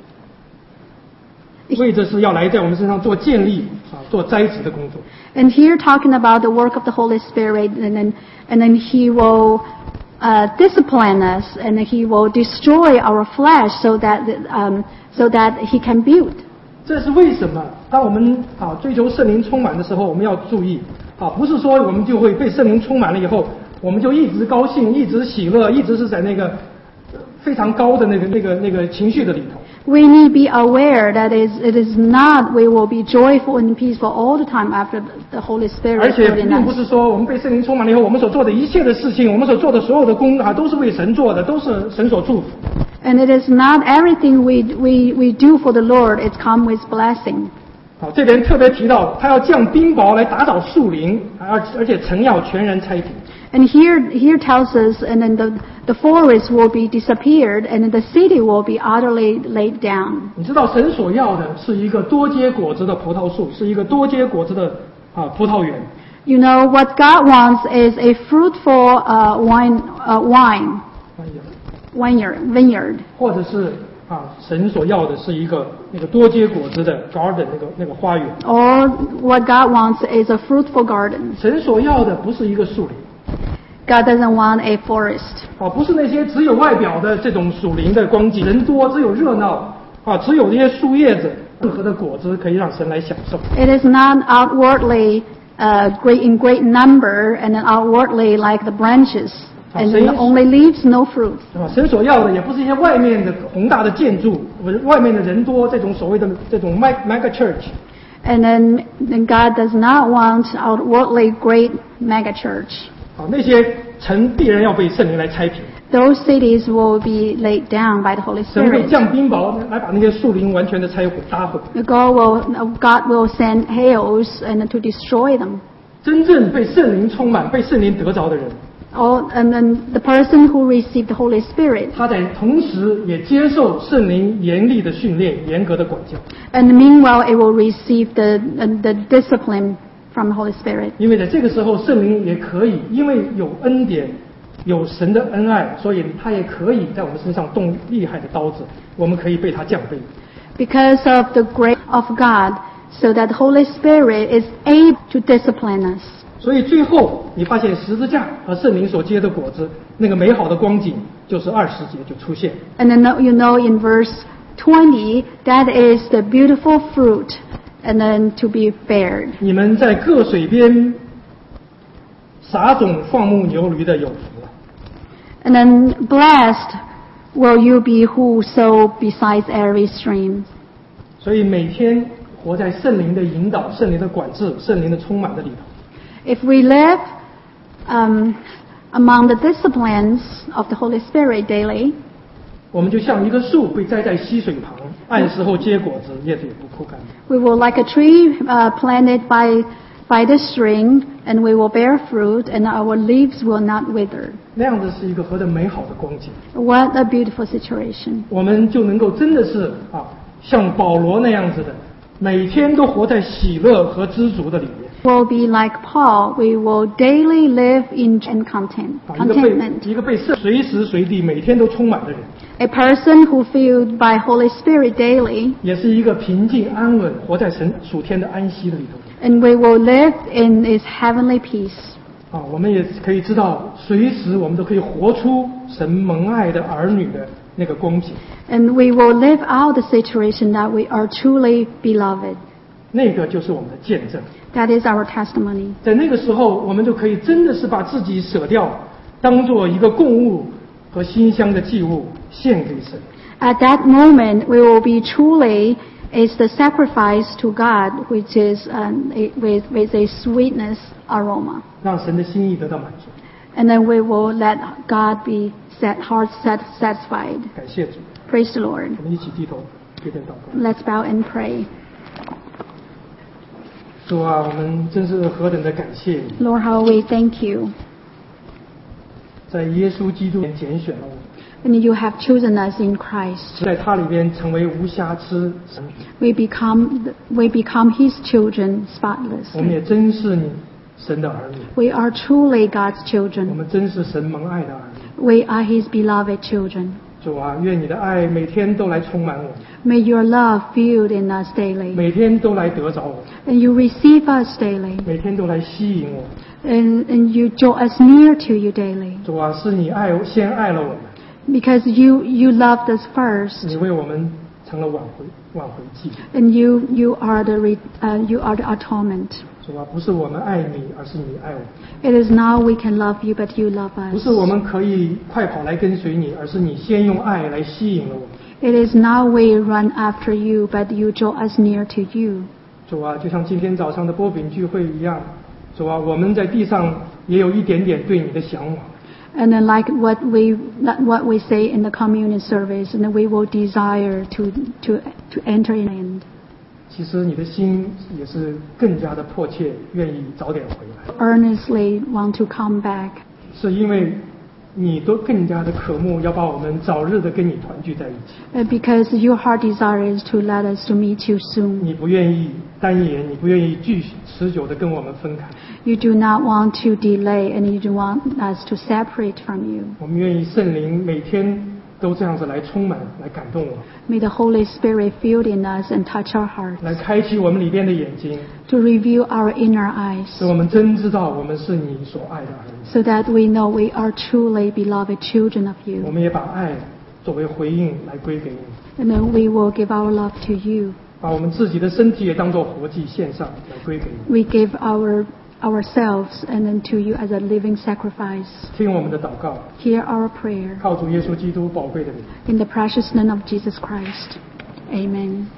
为的是要来在我们身上做建立啊，做栽植的工作。 And here talking about the work of the Holy Spirit, and then and then He will uh, discipline us, and He will destroy our flesh, so that um, so that He can build. 这是为什么？当我们啊追求圣灵充满的时候，我们要注意啊，不是说我们就会被圣灵充满了以后，我们就一直高兴，一直喜乐，一直是在那个非常高的那个那个那个情绪的里头。 We need be aware that is it is not we will be joyful and peaceful all the time after the Holy Spirit. 而且并不是说我们被圣灵充满了以后，我们所做的一切的事情，我们所做的所有的工啊，都是为神做的，都是神所祝福。 And it is not everything we we we do for the Lord. It's come with blessing. 好，这边特别提到，他要降冰雹来打倒树林，而而且城要全然拆平。 And here, here tells us, and then the, the forest will be disappeared, and then the city will be utterly laid down. 你知道神所要的是一个多结果子的葡萄树，是一个多结果子的啊葡萄园。 You know, what God wants is a fruitful uh, wine, uh, wine, vineyard, vineyard. 或者是啊，神所要的是一个那个多结果子的 garden 那个那个花园。 Or what God wants is a fruitful garden. 神所要的不是一个树林。 God doesn't want a forest. 啊，不是那些只有外表的这种属灵的光景，人多只有热闹啊，只有这些树叶子，任何的果子可以让神来享受。 It is not outwardly uh, great in great number, and then outwardly like the branches, and then only leaves, no fruit. 啊，神所要的也不是一些外面的宏大的建筑，外面的人多这种所谓的这种 mega church。 And then, then God does not want outwardly great mega church. 啊，那些城必然要被圣灵来拆平。 Those cities will be laid down by the Holy 神会 Spirit. 降冰雹来把那些树林完全的拆毁、打毁。 God will, God will send hails and to destroy them. 真正被圣灵充满、被圣灵得着的人， Oh, and then the person who received the Holy Spirit. 他在同时也接受圣灵严厉的训练、严格的管教。 And meanwhile, it will receive the the discipline from the Holy Spirit. 因为在这个时候，圣灵也可以，因为有恩典，有神的恩爱，所以他也可以在我们身上动厉害的刀子，我们可以被他降卑。 Because of the grace of God, so that the Holy Spirit is able to discipline us. 所以最后你发现十字架和圣灵所结的果子，那个美好的光景，就是二十节就出现。 And then you know in verse twenty, that is the beautiful fruit, and then to be bared. 你们在各水边撒种放牧牛驴的有福了。 And then blessed will you be who sow beside every stream. 所以每天活在圣灵的引导、圣灵的管制、圣灵的充满的里头。 If we live um, among the disciplines of the Holy Spirit daily, 我们就像一个树被栽在溪水旁，按时候结果子，叶子也不枯干。 we will like a tree uh, planted by by the stream, and we will bear fruit, and our leaves will not wither. 那样子是一个何等美好的光景！ What a beautiful situation. 我们就能够真的是啊，像保罗那样子的，每天都活在喜乐和知足的里面。 We'll be like Paul. We will daily live in content, 啊，一个被 contentment. 一个被圣随时随地每天都充满的人， A person who filled by Holy Spirit daily, 也是一个平静安稳、活在神属天的安息的里头。 and we will live in His heavenly peace. 啊，我们也可以知道，随时我们都可以活出神蒙爱的儿女的那个光景。 And we will live out the situation that we are truly beloved. 那个就是我们的见证。 That is our testimony. 在那个时候，我们就可以真的是把自己舍掉，当做一个供物和馨香的祭物献给神。 At that moment, we will be truly is the sacrifice to God, which is um, a, with with a sweetness aroma. 让神的心意得到满足。 And then we will let God be set, heart set, satisfied. 感谢主， Praise the Lord. 我们一起低头给点祷告。 Let's bow and pray. 主啊，我们真是何等的感谢你， Lord, how we thank you. 在耶稣基督里面拣选了我们， And you have chosen us in Christ. 在他里边成为无瑕疵神。 We become, we become His children 我们也 spotlessly. 真是你神的儿女， We are truly God's 我 children. 们真是神蒙爱的儿女。 We are His beloved children. 主啊，愿你的爱每天都来充满我们， May your love fill in us daily. 每天都来得着我， And you receive us daily. 每天都来吸引我。 And, and you draw us near to you daily. 主啊，是你爱先爱了我们， Because you, you loved us first. 你为我们成了挽回挽回祭。 And you, you, are the re, uh, you are the atonement. 主啊，不是我们爱你，而是你爱我们； It is now we can love you, but you love 不 us. 是我们可以快跑来跟随你，而是你先用爱来吸引了我们。 It is now we run after you, but you draw us near to you. 主啊，就像今天早上的波饼聚会一样，主啊，我们在地上也有一点点对你的向往。 And then like what we, what we say in the communion service, and then we will desire to, to, to enter in. 其实你的心也是更加的迫切，愿意早点回来。 Earnestly want to come back. 是因为你都更加的渴慕要把我们早日的跟你团聚在一起。 Uh, because your heart desire is to let us to meet you soon. 你不愿意单言，你不愿意继续持久的跟我们分开。 You do not want to delay, and you do want us to separate from you. 我们愿意圣灵每天都这样子来充满，来感动我， May the Holy Spirit fill in us and touch our hearts, 来开启我们里边的眼睛， to reveal our inner eyes, 使我们真知道我们是你所爱的儿女。 so that we know we are truly beloved children of 我 you. 们也把爱作为回应来归给你， And then we will give our love to you. 把我们自己的身体也当作活祭献上来归给你。 We give our ourselves and then to you as a living sacrifice. 听我们的祷告， Hear our prayer 靠主耶稣基督宝贵的名。 in the precious name of Jesus Christ. Amen.